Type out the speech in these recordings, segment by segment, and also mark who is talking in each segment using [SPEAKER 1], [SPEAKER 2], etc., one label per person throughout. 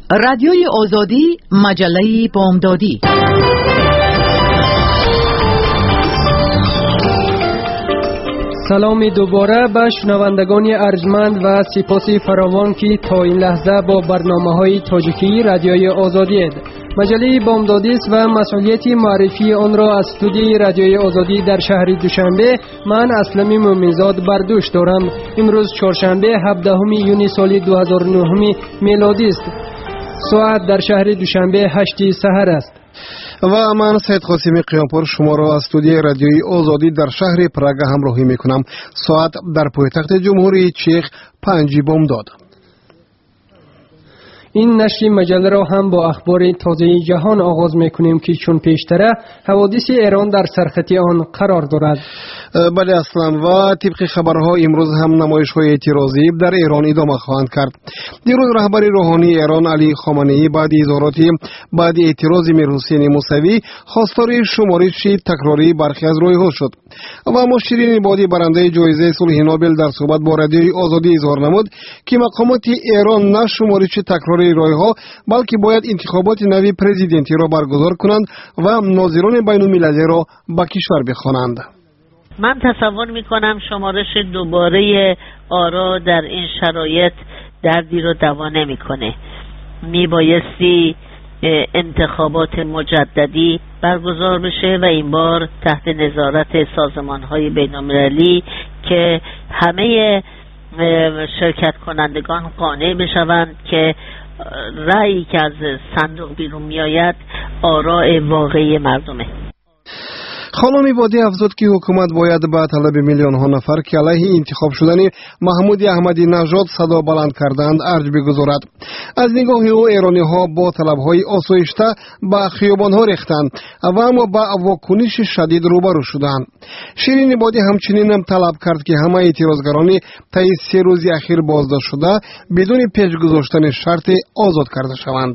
[SPEAKER 1] رادیوی آزادی، مجله بامدادی.
[SPEAKER 2] سلام دوباره به شنوندگان ارجمند و سپاسی فراوان که تا این لحظه با برنامه‌های تاجیکی رادیوی آزادی اید. مجله بامدادی است و مسئولیت معرفی آن را از استودیوی رادیوی آزادی در شهر دوشنبه من اسلمی مومنزاد بر دوش دارم. امروز چهارشنبه 17 یونیو سال 2009 میلادی است. ساعت در شهر دوشنبه 8 سحر است.
[SPEAKER 3] و من سید قاسمی قیامپور شما را از استودیوی رادیوی آزادی در شهر پراگ همراهی میکنم. ساعت در پایتخت جمهوری چک 5 بامداد.
[SPEAKER 2] این نشر مجله را هم با اخبار تازه جهان آغاز میکنیم که چون پیشتره حوادث ایران در سرخط آن قرار دارد.
[SPEAKER 3] بله اصلا و طبق خبرها امروز هم نمایش‌های اعتراضی در ایران ادامه خواهند کرد. دیروز رهبر روحانی ایران علی خامنه‌ای بعد اعتراض میرحسین موسوی خواستار شمارش تکراری برخی از رایه‌ها شد و مشیرین عبادی برنده جایزه صلح نوبل در صحبت با رادیوی آزادی اظهار نمود که مقامات ایران نه شمارش تکراری رایه‌ها بلکه باید انتخابات نوی پرزیدنتی را برگزار کنند و ناظران بین‌المللی را به کشور بخوانند.
[SPEAKER 4] من تصور میکنم شمارش دوباره آرا در این شرایط دردی رو دوا نمیکنه. میبایستی انتخابات مجددی برگزار بشه و این بار تحت نظارت سازمان‌های بین‌المللی که همه شرکت کنندگان قانع بشوند که رأیی که از صندوق بیرون میآید آراء واقعی مردمه.
[SPEAKER 3] خانم عبادی افزود که حکومت باید به طلب میلیون ها نفر که علیه انتخاب شدن محمود احمدی نژاد صدا بلند کردند ارج بگذارد. از نگاه او ایرانی ها با طلب های آسایشته به خیابان ها ریختند و اما با واکنش شدید روبرو شدند. شیرین عبادی همچنین هم طلب کرد که همه اعتراضگران طی 3 روز اخیر بازداشت شده بدون پیش گذاشتن شرط آزاد کرده شوند.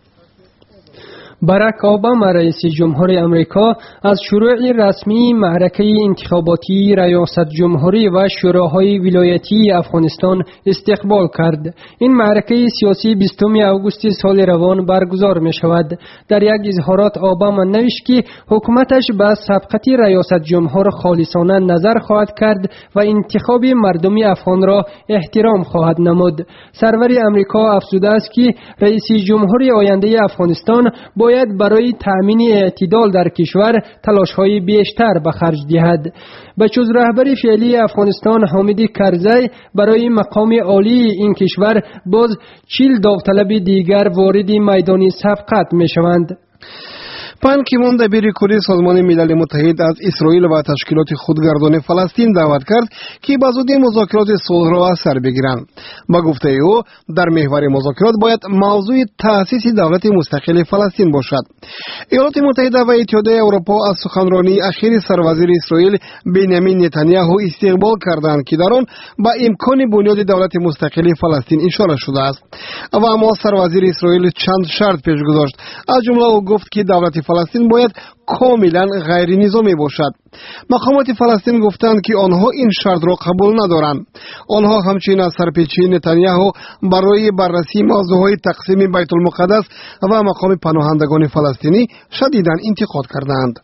[SPEAKER 2] باراک اوباما رئیس جمهور امریکا از شروع رسمی معرکه انتخاباتی ریاست جمهوری و شوراهای ولایتی افغانستان استقبال کرد. این معرکه سیاسی 20 آگوست سال روان برگزار می شود. در یک اظهارات اوباما نوشت که حکومتش به سبقت ریاست جمهور خالصانه نظر خواهد کرد و انتخاب مردم افغان را احترام خواهد نمود. سرور امریکا افزوده است که رئیس جمهور آینده افغانستان باید برای تأمین اعتدال در کشور تلاش‌های بیشتر به خرج دهد. بجز رهبر فعلی افغانستان حامد کرزی برای مقام عالی این کشور باز 40 داوطلب دیگر وارد میدان سبقت می‌شوند.
[SPEAKER 3] پان کی مون دبیر کلی سازمان ملل متحد از اسرائیل و تشکیلات خودگردان فلسطین دعوت کرد که به زودی مذاکرات صلح را سر بگیرند. با گفته او در محور مذاکرات باید موضوع تأسیس دولت مستقل فلسطین باشد. ایالات متحده و اتحادیه اروپا از سخنرانی اخیر سروزیر اسرائیل بنیامین نتانیاهو استقبال کردند که در آن با امکان بنیاد دولت مستقل فلسطین اشاره شده است. و اما سروزیر اسرائیل چند شرط پیش گذاشت. از جمله او گفت که دولت فلسطین باید کاملا غیر نظامی باشد. مقامات فلسطین گفتند که آنها این شرط را قبول ندارند. آنها همچنین از سرپیچی نتانیاهو برای بررسی موضوعهای تقسیم بیت المقدس و مقام پناهندگان فلسطینی شدیداً انتقاد کردند.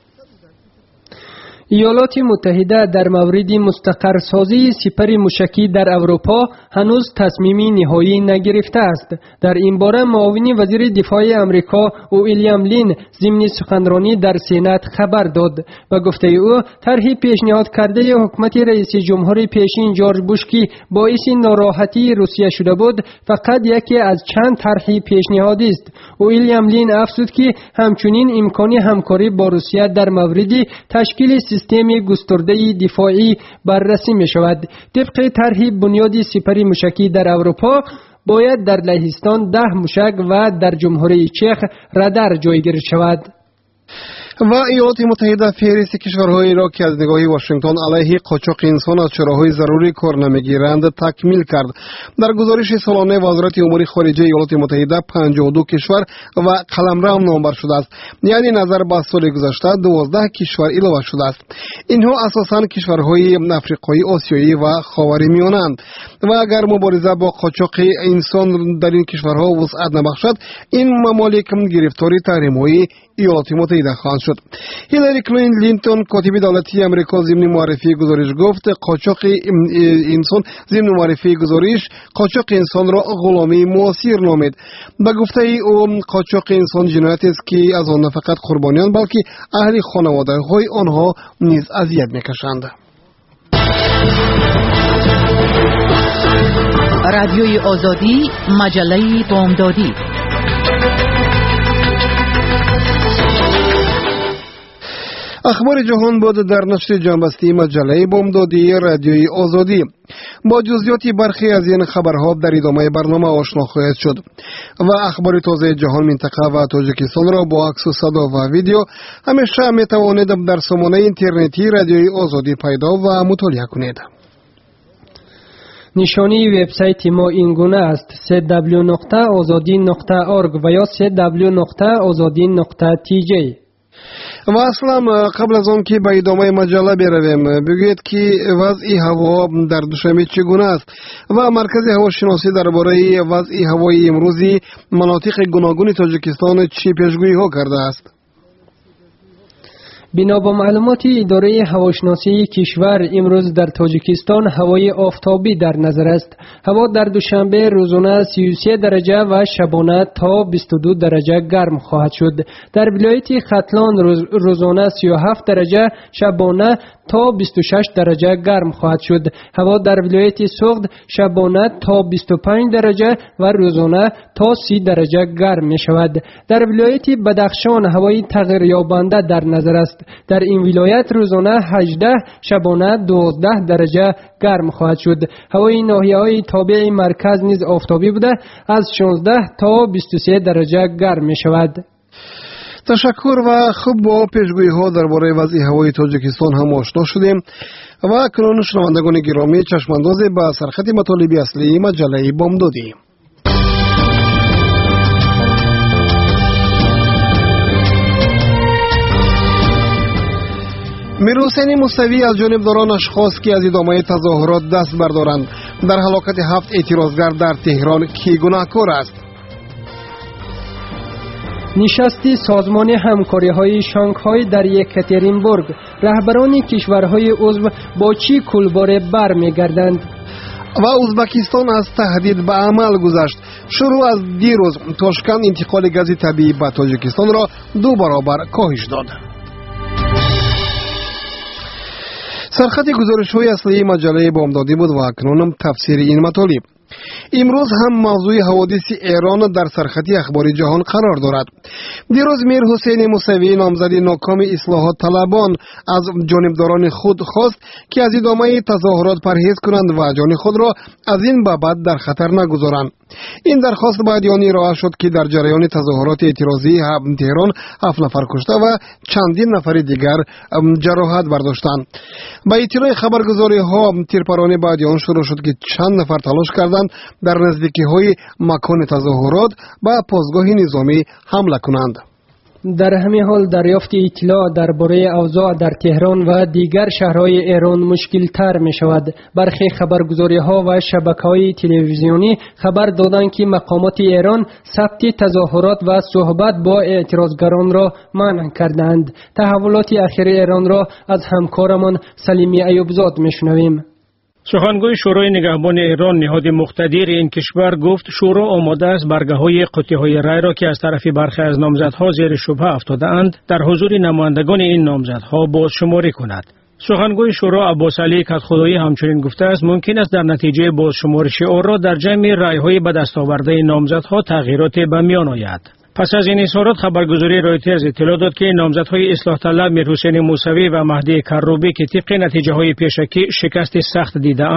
[SPEAKER 2] ایالات متحده در مورد مستقر سازی سپر موشکی در اروپا هنوز تصمیمی نهایی نگرفته است. در این باره معاون وزیر دفاع امریکا ویلیام لین ضمن سخنرانی در سنات خبر داد و گفته او طرح پیشنهاد کرده حکومت رئیس جمهور پیشین جورج بوش که باعث ناراحتی روسیه شده بود فقط یکی از چند طرح پیشنهادی است. ویلیام لین افزود که همچنین امکان همکاری با روسیه در مورد تشکیل سیستم گسترده دفاعی بررسی می شود. طبق طرح بنیاد سپر موشکی در اروپا باید در لهستان 10 موشک و در جمهوری چک رادار جایگیر شود.
[SPEAKER 3] و ایالات متحده فهرست کشورهایی را که از نگاه واشنگتن علیه قاچاق انسان از چراهای ضروری کار نمیگیرند تکمیل کرد. در گزارش سالانه وزارت امور خارجه ایالات متحده 52 کشور و قلمرو نامبر شده است. یعنی نظر به سال گذشته 12 کشور اضافه شده است. اینها اساساً کشورهای افریقایی، آسیایی و خاورمیانه‌اند و اگر مبارزه با قاچاق انسان در این کشورها وسعت نبخشد، این ممالک گرفتار تحریم‌های ایالات متحده خواهند شد. هیلاری کلینتون کاتب دولتی آمریکا ضمن معرفی گزارش گفت قاچاق انسان ضمن معرفی گزارش قاچاق انسان را غلامی معاصر نامید. به گفته او قاچاق انسان جنایتی است که از آن نه فقط قربانیان بلکه اهل خانواده‌های آنها نیز اذیت می‌کشند.
[SPEAKER 1] رادیوی آزادی، مجله بامدادی.
[SPEAKER 3] اخبار جهان بود در نشر جنبسته مجله بامدادی رادیوی آزادی. با جزئیات برخی از این خبرها در ادامه برنامه آشنا خواهید شد و اخبار تازه جهان، منطقه و تاجیکستان را با عکس و صدا و ویدیو همیشه می توانید در سامانه اینترنتی رادیوی آزادی پیدا و مطالعه کنید.
[SPEAKER 2] نشانی وبسایت ما این گونه است: www.azadi.org و یا www.azadi.tj.
[SPEAKER 3] و اصلا قبل از آن که به ادامه مجله برویم، بگویید که وضع هوا در دوشنبه چگونه است و مرکز هواشناسی درباره وضع هوای امروزی مناطق گوناگون تاجیکستان چه پیشگویی ها کرده است؟
[SPEAKER 2] بنا به معلومات اداره هواشناسی کشور، امروز در تاجیکستان هوای آفتابی در نظر است. هوا در دوشنبه روزانه 33 درجه و شبانه تا 22 درجه گرم خواهد شد. در ولایت ختلان روزانه 37 درجه، شبانه تا 26 درجه گرم خواهد شد. هوا در ولایت سوخت شبانه تا 25 درجه و روزانه تا 30 درجه گرم می شود. در ولایت بدخشان هوای تغییر یابنده در نظر است. در این ولایت روزانه 18، شبانه 12 درجه گرم خواهد شد. هوای ناحیه‌های تابع مرکز نیز آفتابی بوده، از 16 تا 23 درجه گرم می شود.
[SPEAKER 3] تشکر و خوب با پیشگویی ها درباره وضع هوای تاجیکستان هم آشنا شدیم و اکنون شنوندگان گرامی چشمانداز به سرخط مطالب اصلی مجله بامدادی. میرحسین موسوی از جانبدارانش خواست که از ادامه تظاهرات دست بردارند. در هلاکت 7 اعتراضگر در تهران کی گناهکار است؟
[SPEAKER 2] نشست سازمان همکاری‌های شانگهای در یکاترینبورگ، رهبران کشورهای عضو با چی کولباره برمیگردند؟
[SPEAKER 3] و ازبکستان از تهدید به عمل گذشت. شروع از دیروز تاشکند انتقال گاز طبیعی به تاجیکستان را 2 برابر کاهش داد. سرخط گزارش‌های اصلی مجله بامدادی بود و اکنون تفسیر این مطالب. امروز هم موضوع حوادث ایران در سرخط اخبار جهان قرار دارد. دیروز میرحسین موسوی نامزد ناکام اصلاحات طلبان از جانبداران خود خواست که از ادامه تظاهرات پرهیز کنند و جان خود را از این بابت در خطر نگذارند. این درخواست بعد آن ارائه شد که در جریان تظاهرات اعتراضی تهران 7 نفر کشته و چندین نفر دیگر جراحت برداشتند. با اطلاع خبرگزاری ها تیرپرانی بعد آن شروع شد که چند نفر تلاش کردند در نزدیکی های مکان تظاهرات به پاسگاه نظامی حمله کنند.
[SPEAKER 2] در همین حال دریافت اطلاع درباره اوضاع در تهران و دیگر شهرهای ایران مشکل تر می شود. برخی خبرگزاری ها و شبکه های تلویزیونی خبر دادند که مقامات ایران ثبت تظاهرات و صحبت با اعتراضگران را منع کردند. تحولات اخیر ایران را از همکارمان سلیمی ایوبزاد می شنویم.
[SPEAKER 5] سخنگوی شورای نگهبان ایران، نهاد مقتدر این کشور، گفت شورا آماده است برگه‌های قطعه‌های رای را که از طرف برخی از نامزدها زیر شبهه افتاده‌اند در حضور نمایندگان این نامزدها بازشماری کند. سخنگوی شورا عباس علی کدخدایی همچنین گفته است ممکن است در نتیجه بازشمارش آن را در جمع رای‌های به دست آورده نامزدها تغییرات به میان آید. پس از این اظهارات خبرگزاری رایترز اطلاع داد که نامزدهای اصلاح طلب میرحسین موسوی و مهدی کروبی که طبق نتیجه های پیشکی شکست سخت دیده اند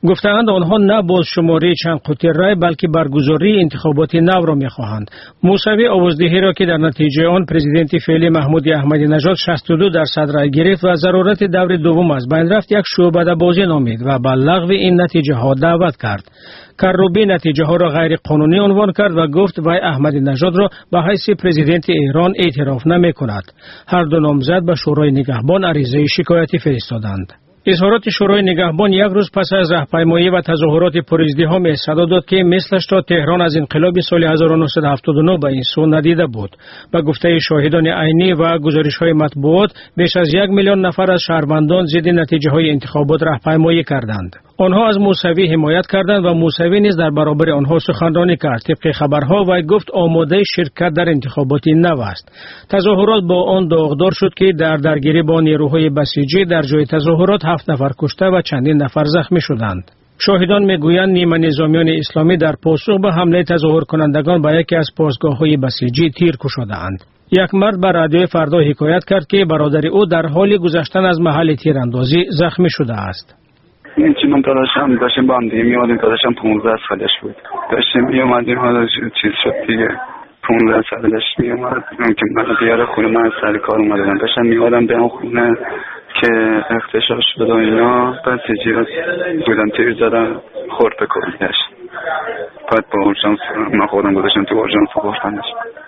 [SPEAKER 5] گفتند آنها نه بازشماری چند قطعه رای بلکه برگزاری انتخابات نو را می‌خواهند. موسوی آوازدهی را که در نتیجه آن پرزیدنت فعلی محمود احمدی نژاد 62% رای گرفت و ضرورت دور دوم از بین رفت، یک شعبده بازی نامید و به لغو این نتیجه ها دعوت کرد. کروبی نتیجه ها را غیر قانونی عنوان کرد و گفت وی احمدی نژاد را به حیث پرزیدنت ایران اعتراف نمی کند. هر دو نامزد به شورای نگهبان عریضه شکایتی فرستادند. اظهارات شورای نگهبان یک روز پس از راهپیمایی و تظاهرات پرازدحام صدا داد که مثلش تا تهران از انقلاب سال 1979 به این سو ندیده بود. به گفته شاهدان عینی و گزارش‌های مطبوعات، بیش از 1 میلیون نفر از شهروندان ضد نتیجه‌های انتخابات راهپیمایی کردند. آنها از موسوی حمایت کردند و موسوی نیز در برابر آنها سخنرانی کرد. طبق خبرها وی گفت آماده شرکت در انتخابات نو است. تظاهرات با آن داغدار شد که در درگیری با نیروهای بسیجی در جای تظاهرات 7 نفر کشته و چندین نفر زخمی شدند. شاهدان میگویند نیمه نظامیان اسلامی در پاسخ به حمله تظاهر کنندگان به یکی از پاسگاه‌های بسیجی تیر کشیدند. یک مرد به رادیو فردا حکایت کرد که برادر او در حال گذشتن از محل تیراندازی زخمی شده است.
[SPEAKER 6] این چی من داشتیم با هم دیگه میادیم، داشتم 15 سالش بود، داشتیم میومدیم، حالا چیز شد دیگه 15 سالش میومد که من بیاره خونه، من سر کار اومدم، داشتم میادم به اون خونه که اختشاش شد و اینا، بسیجی بودن تیر زدن خورد به کلیش. بعد با اورژانس من خودم گذاشتم تو اورژانس بردمش.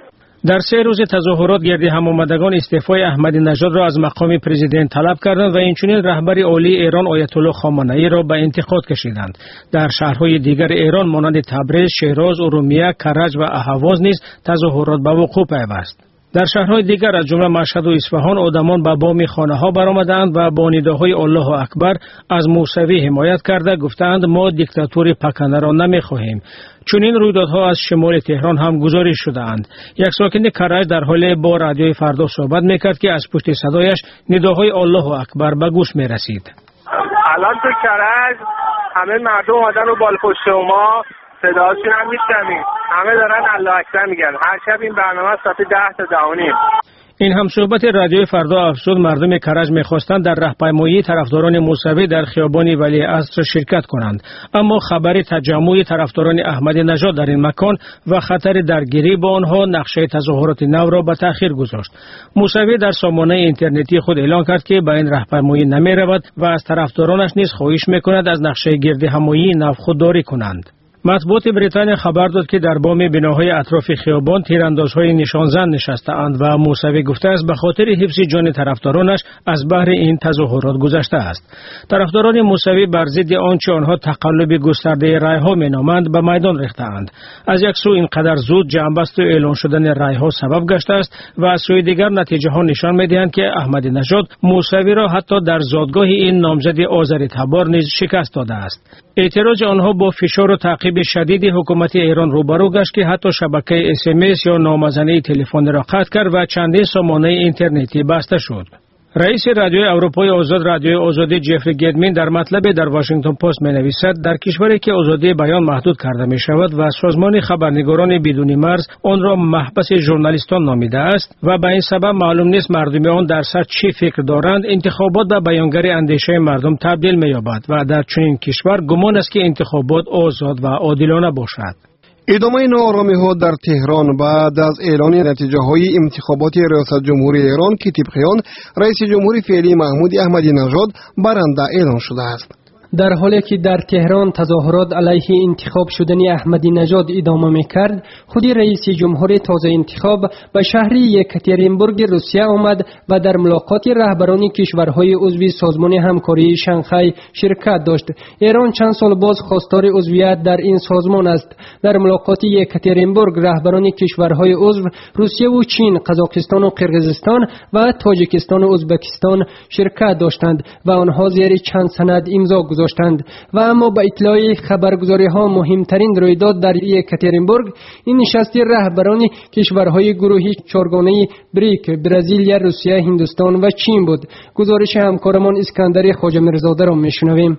[SPEAKER 5] در 3 روز تظاهرات گردی هم آمدگان استعفای احمدی نژاد را از مقام پرزیدنت طلب کردند و اینچنین رهبر عالی ایران آیت الله خامنه‌ای را به انتقاد کشیدند. در شهرهای دیگر ایران مانند تبریز، شیراز، ارومیه، کرج و اهواز نیز تظاهرات به وقوع پیوست. در شهرهای دیگر از جمله مشهد و اصفهان آدمان به بام خانه‌ها برآمدند و با نداهای الله اکبر از موسوی حمایت کرده گفتند ما دیکتاتوری پکنه را نمی‌خواهیم. چنین رویدادها از شمال تهران هم گزارش شده‌اند. یک ساکن کرج در حال با رادیوی فردا صحبت می‌کرد که از پشت صدایش نداهای الله اکبر به گوش می‌رسید.
[SPEAKER 7] الان تو کرج همه مردم اومدن رو بالپشت ما، صداشون هم میشنویم، همه دارن الله اکبر میگن. هر شب این برنامه ساعت 10 تا 10:30.
[SPEAKER 5] این هم صحبت رادیوی فردا افزود مردم کرج می‌خواستند در راهپیمایی طرفداران موسوی در خیابان ولیعصر شرکت کنند، اما خبر تجمع طرفداران احمدی نژاد در این مکان و خطر درگیری با آنها نقشه تظاهرات نو را به تأخیر گذاشت. موسوی در سامانه اینترنتی خود اعلان کرد که به این راهپیمایی نمی‌رود و از طرفدارانش نیز خواهش می‌کند از نقشه گردهمایی نو خودداری کنند. مطبوعات بریتانیا خبر داد که در بام بناهای اطراف خیابان تیراندازهای نشانزن نشسته‌اند و موسوی گفته است به خاطر حفظ جان طرفدارانش از بحر این تظاهرات گذشته است. طرفداران موسوی بر ضد آنچه آنها تقلب گسترده رای‌ها مینامند به میدان ریخته‌اند. از یک سو اینقدر زود جنبست و اعلان شدن رای‌ها سبب گشته است و از سوی دیگر نتیجه‌ها نشان می‌دهند که احمدی نژاد موسوی را حتی در زادگاه این نامزد آذری تبار نیز شکست داده است. اعتراض آنها با فشار و تعقیب شدید حکومت ایران روبرو گشت که حتی شبکه SMS یا نامزنه تلفن را قطع کرد و چندین سامانه اینترنتی بسته شد. رئیس رادیوی اروپای آزاد رادیوی آزادی جفری گدمین در مطلب در واشنگتن پست می‌نویسد در کشوری که آزادی بیان محدود کرده می‌شود و سازمان خبرنگاران بدون مرز آن را محبس ژورنالیستان نامیده است و به این سبب معلوم نیست مردم آن در سر چی فکر دارند، انتخابات به بیانگر اندیشه مردم تبدیل می‌یابد و در چنین کشور گمان است که انتخابات آزاد و عادلانه باشد.
[SPEAKER 3] ادامه ناآرامی‌ها در تهران بعد از اعلان نتیجه‌های انتخابات ریاست جمهوری ایران که طبق آن رئیس جمهوری فعلی محمود احمدی نژاد برنده اعلان شده است.
[SPEAKER 2] در حالی که در تهران تظاهرات علیه انتخاب شدن احمدی نژاد ادامه می‌کرد، خود رئیس جمهور تازه انتخاب به شهر یکاترینبورگ روسیه آمد و در ملاقات رهبران کشورهای عضو سازمان همکاری شانگهای شرکت داشت. ایران چند سال باز خواستار عضویت در این سازمان است. در ملاقات یکاترینبورگ رهبران کشورهای عضو روسیه و چین، قزاقستان و قرقیزستان و تاجیکستان و ازبکستان شرکت داشتند و آنها زیر چند سند امضا گذاشتند. و اما با اطلاع خبرگزاری ها مهمترین رویداد در یکاترینبورگ این نشست رهبران کشورهای گروه چهارگانه بریک، برزیل، روسیه، هندوستان و چین بود. گزارش همکارمان اسکندر خواجه میرزاده را میشنویم.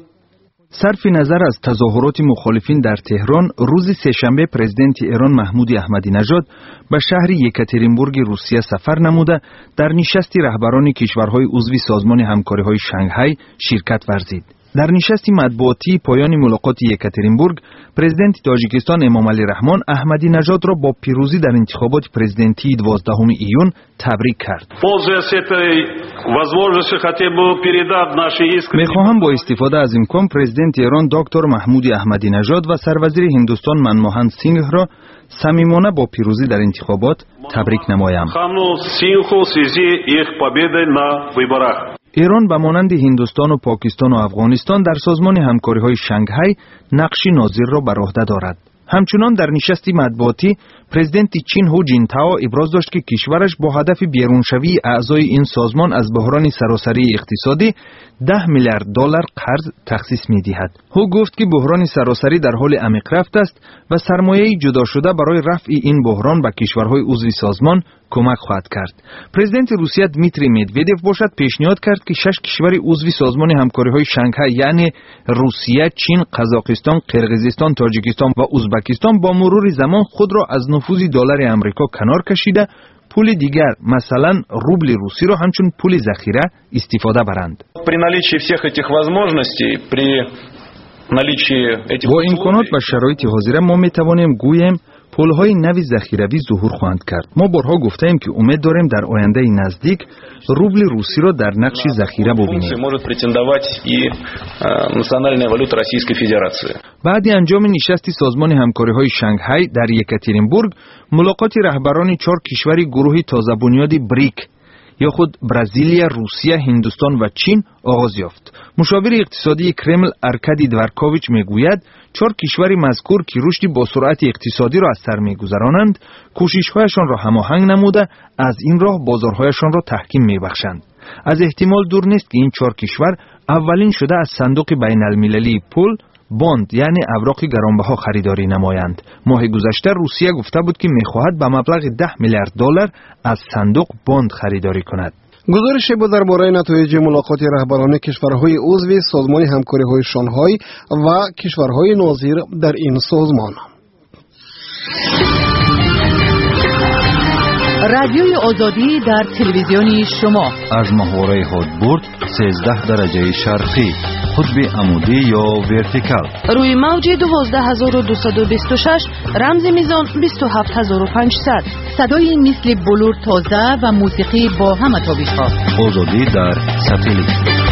[SPEAKER 8] صرف نظر از تظاهرات مخالفین در تهران، روز سه‌شنبه پرزیدنت ایران محمود احمدی نژاد به شهر یکاترینبورگ روسیه سفر نموده در نشست رهبران کشورهای عضو سازمان همکاری‌های شانگهای شرکت ورزید. در نشست مطبوعاتی پایان ملاقات یکاترینبورگ، پرزیدنت تاجیکستان امامعلی رحمان احمدی نژاد را با پیروزی در انتخابات پرزیدنتی 12 ایون تبریک کرد. می‌خواهم با استفاده از امکان پرزیدنت ایران دکتر محمود احمدی نژاد و سروزیر هندوستان منموهن سینگ را صمیمانه با پیروزی در انتخابات تبریک نمایم. ایران به مانند هندوستان و پاکستان و افغانستان در سازمان همکاری‌های شانگهای نقش ناظر را بر عهده دارد. همچنان در نشست مطبوعاتی پرزیدنت چین هو جینتائو ابراز داشت که کشورش با هدف بیرونشوی اعضای این سازمان از بحران سراسری اقتصادی 10 میلیارد دلار قرض تخصیص می‌دهد. هو گفت که بحران سراسری در حال عمیق رفت است و سرمایه جدا شده برای رفع این بحران به کشورهای عضو سازمان کمک خواهد کرد. پرزیدنت روسیه دمیتری مدودیو باشد پیشنهاد کرد که 6 کشور عضو سازمان همکاری‌های شانگهای یعنی روسیه، چین، قزاقستان، قرقیزستان، تاجیکستان و ازبکستان با مرور زمان خود را از نفوذ دلار آمریکا کنار کشیده پول دیگر مثلا روبل روسی را همچون پول ذخیره استفاده برند. با امکانات و شرایط حاضره ما می توانیم گوییم پول‌های نوی ذخیروی ظهور خواهند کرد. ما بارها گفتیم که امید داریم در آینده نزدیک روبل روسی را در نقش ذخیره ببینیم. بعد انجام نشست سازمان همکاری‌های شانگهای در یکاترینبورگ، ملاقات رهبران 4 کشور گروه تازه بنیاد بریک یا خود برزیلیا، روسیه، هندوستان و چین آغاز یافت. مشاور اقتصادی کرمل ارکادی دورکوویچ میگوید 4 کشور مذکور که رشد با سرعت اقتصادی را از سر میگذرانند، کوشش‌هایشان را هماهنگ نموده از این راه بازارهایشان را تحکیم میبخشند. از احتمال دور نیست که این 4 کشور اولین شده از صندوق بین المللی پول باند یعنی اوراق گرانبها خریداری نمایند. ماه گذشته روسیه گفته بود که میخواهد به مبلغ 10 میلیارد دلار از صندوق باند خریداری کند.
[SPEAKER 3] گزارش بود درباره نتایج ملاقات رهبران کشورهای عضو سازمان همکاری‌های شانگهای و کشورهای ناظر در این سازمان.
[SPEAKER 1] رادیوی آزادی در تلویزیون شما
[SPEAKER 9] از محوره هادبورد 13 درجه شرقی، قطب عمودی یا ورتیکال،
[SPEAKER 10] روی موج 12226 رمز میزان 27500.
[SPEAKER 1] صدای مثل بلور تازه و موسیقی با همه تابش‌ها.
[SPEAKER 9] آزادی در ساتلیت.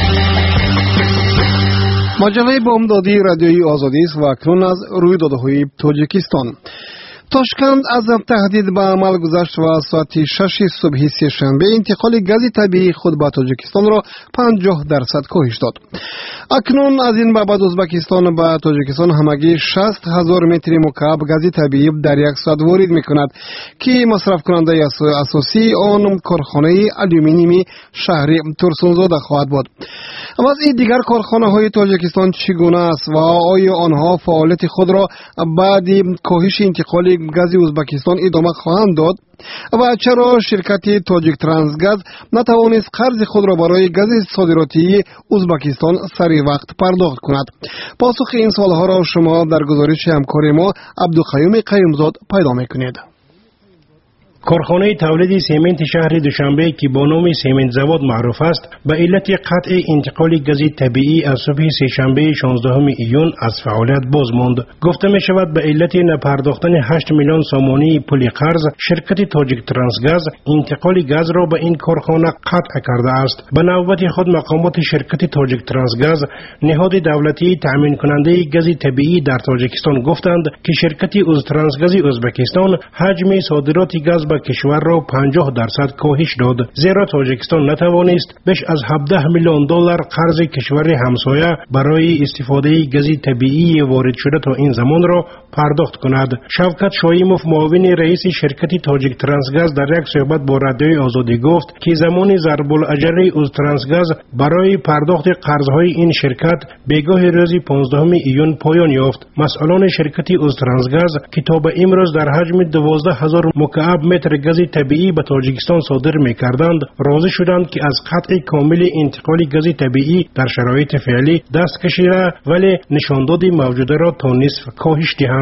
[SPEAKER 3] مجله بامدادی رادیوی آزادی است و اکنون از رویدادهای تاجیکستان. تاشکند از تهدید به عمل گذشت و ساعت 6 صبح سه‌شنبه انتقال گاز طبیعی خود به تاجیکستان را 50% کاهش داد. اکنون از این بعد ازبکستان به تاجیکستان همگی 60,000 متر مکعب گاز طبیعی در یک ساعت وارد می‌کند که مصرف کننده اساسی آن کارخانه آلومینیومی شهر ترسونزاده خواهد بود. اما از این دیگر کارخانه‌های تاجیکستان چگونه است و آیا آنها فعالیت خود را بعد کاهش انتقال گاز ازبکستان ادامه خواهند داد و چرا شرکت تاجیک ترانسگاز نتوانست قرض خود را برای گاز صادراتی ازبکستان سریع وقت پرداخت کند؟ پاسخ این سوالها را شما در گزارش همکار ما عبدالقیوم قیومزاد پیدا میکنید.
[SPEAKER 5] کارخانه تولید سمنت شهر دوشنبه که با نام سمنت زواد معروف است، به علت قطع انتقال گاز طبیعی از صبح سه‌شنبه 16 ایون از فعالیت باز ماند. گفته می شود به علت نپرداختن 8 میلیون سامانی پول قرض، شرکت تاجیک ترانسگاز انتقال گاز را به این کارخانه قطع کرده است. به نوبت خود مقامات شرکت تاجیک ترانسگاز، نهاد دولتی تامین کننده گاز طبیعی در تاجیکستان، گفتند که شرکت ترانسگاز ازبکستان حجم صادرات گاز کشور را 50% کاهش داد، زیرا تاجیکستان نتوانست بیش از 17 میلیون دلار قرض کشور همسایه برای استفاده گاز طبیعی وارد شده تا این زمان را پرداخت کند. شوکت شایموف، معاون رئیس شرکت تاجیک ترانسگاز، در یک صحبت با رادیوی آزادی گفت که زمان ضرب الاجل از ترانسگاز برای پرداخت قرضهای این شرکت بگاه روز 15 ایون پایان یافت. مسئولان شرکت از ترانسگاز که تا به امروز در حجم 12,000 مکعب متر گاز طبیعی به تاجیکستان صادر می‌کردند، راضی شدند که از قطع کامل انتقال گاز طبیعی در شرایط فعلی دست کشیده ولی نشانداد موجوده را تا نصف کاهش دهند.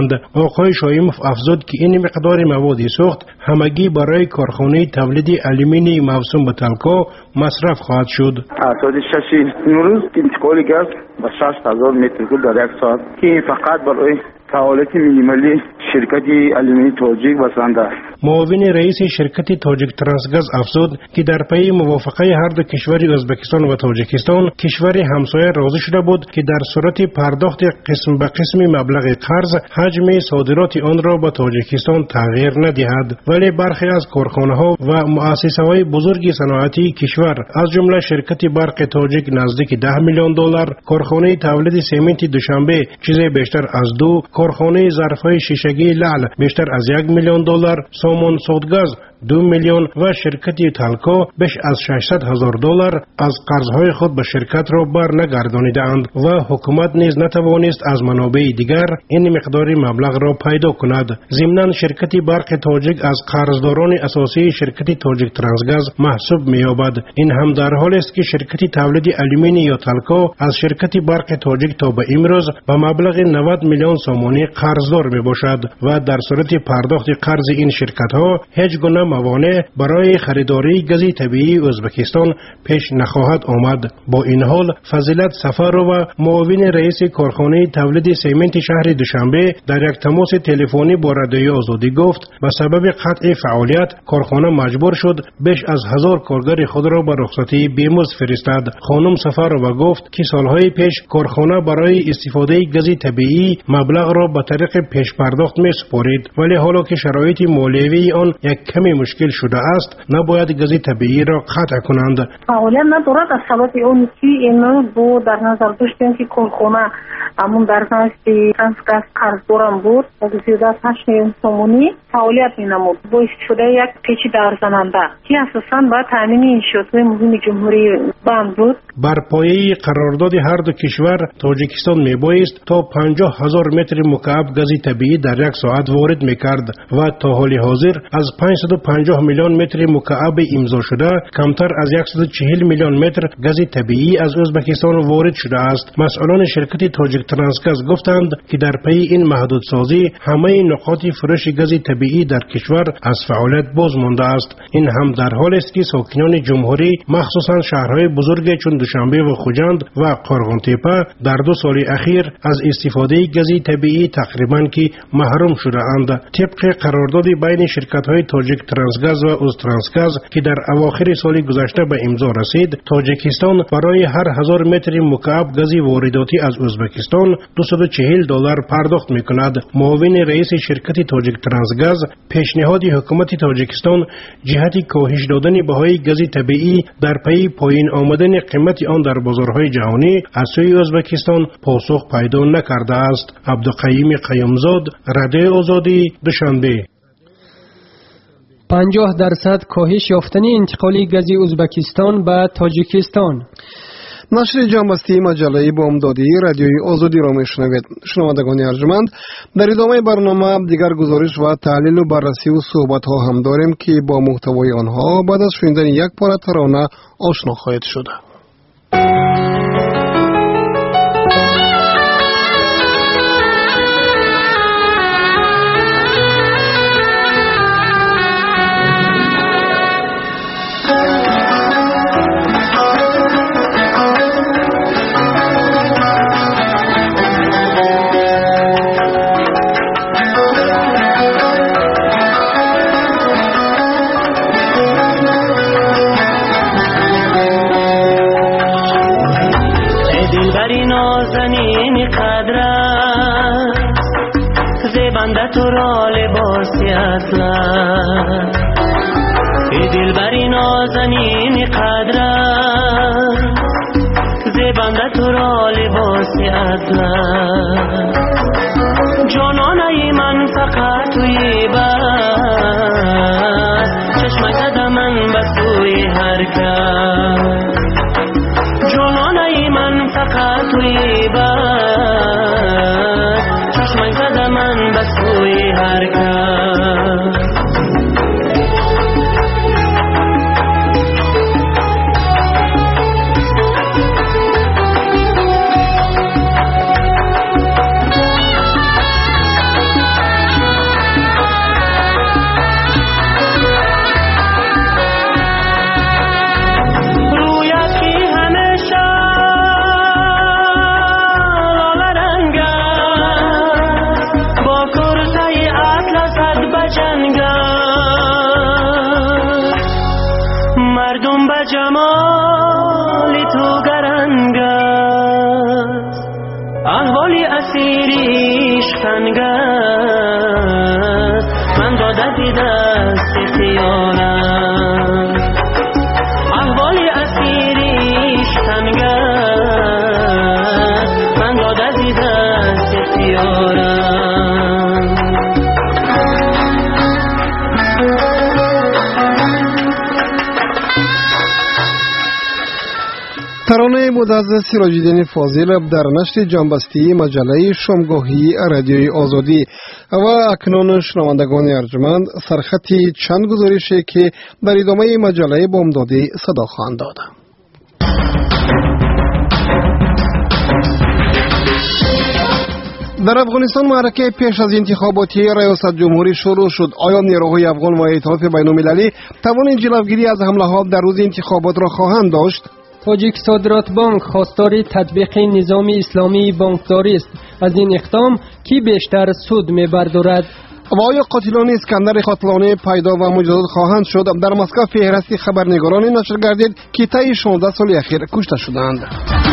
[SPEAKER 11] دادند. آقای شایموف افزود که این مقدار مواد سوخت همگی برای کارخانه تولید آلومینی موسوم به تلکا مصرف خواهد شد.
[SPEAKER 12] اساس ششی نوروز انتقال گاز با 60,000 متر کوب در یک ساعت که فقط برای فعالیت ملی شرکت آلومینی تاجیک بسنده است.
[SPEAKER 11] معاون رئیس شرکت تاجیک ترانسگاز افزود که در پی موافقه هر دو کشور ازبکستان و تاجیکستان، کشور همسایه راضی شده بود که در صورت پرداخت قسم به قسم مبلغ قرض حجم صادرات آن را به تاجیکستان تغییر ندهد. ولی برخی از کارخانه‌ها و مؤسسه‌های بزرگ صنعتی کشور از جمله شرکت برق تاجیک نزدیک 10 میلیون دلار، کارخانه تولید سمنت دوشنبه چیزی بیشتر از 2، کارخانه ظرف‌های شیشگی لعل بیشتر از 1 میلیون دلار، سامان سودگاز 2 میلیون و شرکت تلکا بیش از 600,000 دلار از قرضهای خود به شرکت را برنگردانیدند و حکومت نیز نتوانست از منابع دیگر این مقدار مبلغ را پیدا کند. ضمناً شرکت برق تاجیک از قرضداران اساسی شرکت تاجیک ترانسگاز محسوب می‌یابد. این هم در حالی است که شرکت تولید آلومینی یا تلکا از شرکت برق تاجیک تا به امروز به مبلغ 90 میلیون سومانی قرضدار میباشد و در صورت پرداخت قرض این شرکت‌ها هیچ گونه موانع برای خریداری گاز طبیعی ازبکستان پیش نخواهد آمد. با این حال فضیلت سفرو، معاون رئیس کارخانه تولید سمنت شهر دوشنبه در یک تماس تلفنی با رادیوی آزادی گفت به سبب قطع فعالیت کارخانه مجبور شد بیش از 1000 کارگر خود را به رخصتی بیمزد فرستاد. خانم سفرو گفت که سالهای پیش کارخانه برای استفاده گاز طبیعی مبلغ را به طریق پیش پرداخت می سپارید، ولی حالا که شرایط مالیوی آن یک کمی مشکل شده است نباید گاز طبیعی را قطع کنند.
[SPEAKER 13] فعالیت ندارد از سبب اون که اینو بود در نظر داشتیم که کارخانه همون در نزد ترانسگاز قرضدارم بود زیاده از 8 میلیون سومانی فعالیت نمود. باعث شده یک پیچیده ارزننده که اساساً باید تامین انشاءات مهم جمهوری بند بود.
[SPEAKER 11] بر پایه قرارداد هر دو کشور تاجیکستان میبایست تا 50,000 متر مکعب گاز طبیعی در یک ساعت وارد میکرد و تا حال حاضر از 550 میلیون متر مکعب امضا شده کمتر از 140 میلیون متر گاز طبیعی از ازبکستان وارد شده است. مسئولان شرکت تاجیک ترانسگاز گفتند که در پی این محدودسازی همه نقاط فروش گاز طبیعی در کشور از فعالیت باز مانده است. این هم در حالی است که ساکنان جمهوری مخصوصا شهرهای بزرگ چون دوشنبه و خوجند و قرغن‌تپه در 2 سال اخیر از استفاده گاز طبیعی تقریبا که محروم شده اند. طبق قرارداد بین شرکت‌های تاجیک ترانسگاز و اوزترانسگاز که در اواخر سال گذشته به امضا رسید، تاجیکستان برای هر 1000 متر مکعب گاز وارداتی از ازبکستان 240 دلار پرداخت می‌کند. معاون رئیس شرکت تاجیک ترانسگاز پیشنهاد حکومت تاجیکستان جهت کاهش دادن بهای گاز طبیعی در پی پایین آمدن قیمت آن در بازارهای جهانی از سوی ازبکستان پاسخ پیدا نکرده است. عبدالقیوم قیومزاد، رادیو آزادی، دوشنبه.
[SPEAKER 2] 50% کاهش یافتن انتقال گاز ازبکستان به تاجیکستان.
[SPEAKER 3] نشر جانبسته مجله بامدادی رادیوی آزادی را میشنوید. شنوندگان ارجمند، در ادامه برنامه دیگر گزارش و تحلیل و بررسی و صحبت ها هم داریم که با محتوای آنها بعد از شنیدن یک پاره ترانه آشنا خواهید شد.
[SPEAKER 14] تو را لباسی اطلس ای دلبری نازنین قدرت زیبنده تو را لباسی اطلس جانانه من فقط توی بس چشم کده من بسوی حرکت جانانه من فقط توی بس چشم کده من بسوی حرکت جمال تو گرنگ است، احوالی اسیریش تنگ است، من داده دی دست خیانت. احوالی اسیریش تنگ است، من داده دی دست خیانت.
[SPEAKER 3] ترانه بود از سراج‌الدین فاضل در نشر جنبستی مجله شامگاهی رادیوی آزادی. و اکنون شنوندگان ارجمند سرخطی چند گزارشی که در ادامه مجله بامدادی صدا خواهند داد. در افغانستان معرکه پیش از انتخاباتی ریاست جمهوری شروع شد. آیا نیروهای افغان و ائتلاف بین‌المللی توان جلوگیری از حمله‌ها در روز انتخابات را خواهند داشت؟
[SPEAKER 2] تاجیک صادرات بانک خواستار تطبیق نظام اسلامی بانکداری است. از این اقدام کی بیشتر سود می‌بردارد؟
[SPEAKER 3] و آیا قاتلان اسکندر قاتلانه پیدا و مجازات خواهند شد؟ در مسکو فهرست خبرنگاران نشر گردید که طی 16 سال اخیر کشته شدند.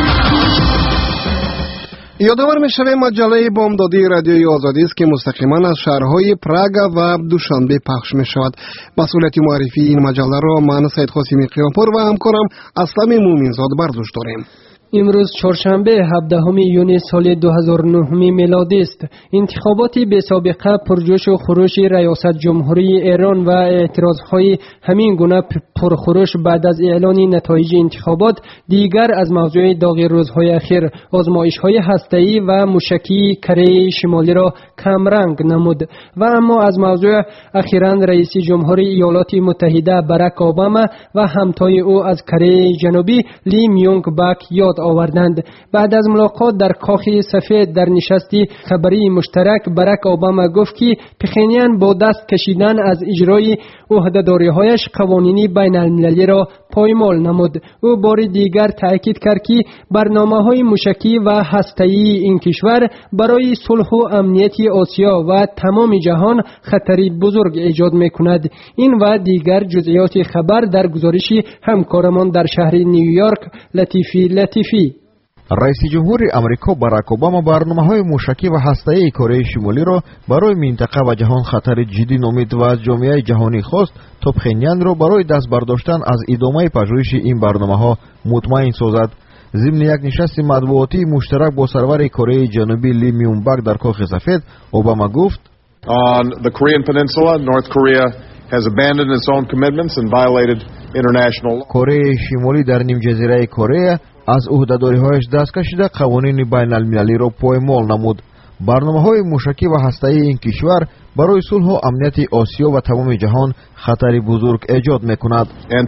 [SPEAKER 3] یادآور می‌شویم مجله بامدادی رادیوی آزادی است که مستقیما از شهرهای پراگ و دوشنبه پخش می‌شود. مسئولیت معرفی این مجله را من سید قاسمی قیامپور و همکارم اسلم مومنزاد بر دوش داریم.
[SPEAKER 2] امروز چهارشنبه 17 یونیو سال 2009 میلادی است. انتخابات بی سابقه پرجوش و خروش ریاست جمهوری ایران و اعتراضهای همین گونه پرخروش بعد از اعلان نتایج انتخابات دیگر از موضوع داغ روزهای اخیر آزمایش‌های هسته‌ای و موشکی کره شمالی را کمرنگ نمود و اما از موضوع اخیراً رئیس جمهور ایالات متحده باراک اوباما و همتای او از کره جنوبی لی میونگ باک یاد آوردند. بعد از ملاقات در کاخ سفید در نشستی خبری مشترک باراک اوباما گفت که پخینیان با دست کشیدن از اجرای عهده‌داری‌هایش قوانینی بین المللی را پایمال نمود. او بار دیگر تاکید کرد که برنامه‌های موشکی و هسته‌ای این کشور برای صلح و امنیت آسیا و تمام جهان خطری بزرگ ایجاد می‌کند. این و دیگر جزئیات خبر در گزارش همکارمان در شهر نیویورک لطیفی.
[SPEAKER 15] رئیس جمهور امریکا باراک اوباما برنامه‌های موشکی و هسته‌ای کره شمالی را برای منطقه و جهان خطر جدی نامید و از جامعه جهانی خواست تا پخینیان را برای دست برداشتن از ادامه پژوهش این برنامه‌ها مطمئن سازد. ضمن یک نشست مطبوعاتی مشترک با سرور کره جنوبی لی میونگ باک در کاخ سفید اوباما گفت:
[SPEAKER 16] On the Korean Peninsula, North Korea has abandoned its own commitments and violated international law.
[SPEAKER 15] کره شمالی در نیم جزیره کره از عهده‌داری‌هایش دست کشیده قوانین بین المللی را پایمال نمود. برنامه‌های موشکی و هسته‌ای این کشور برای صلح و امنیت آسیا و تمام جهان خطری بزرگ ایجاد می‌کند.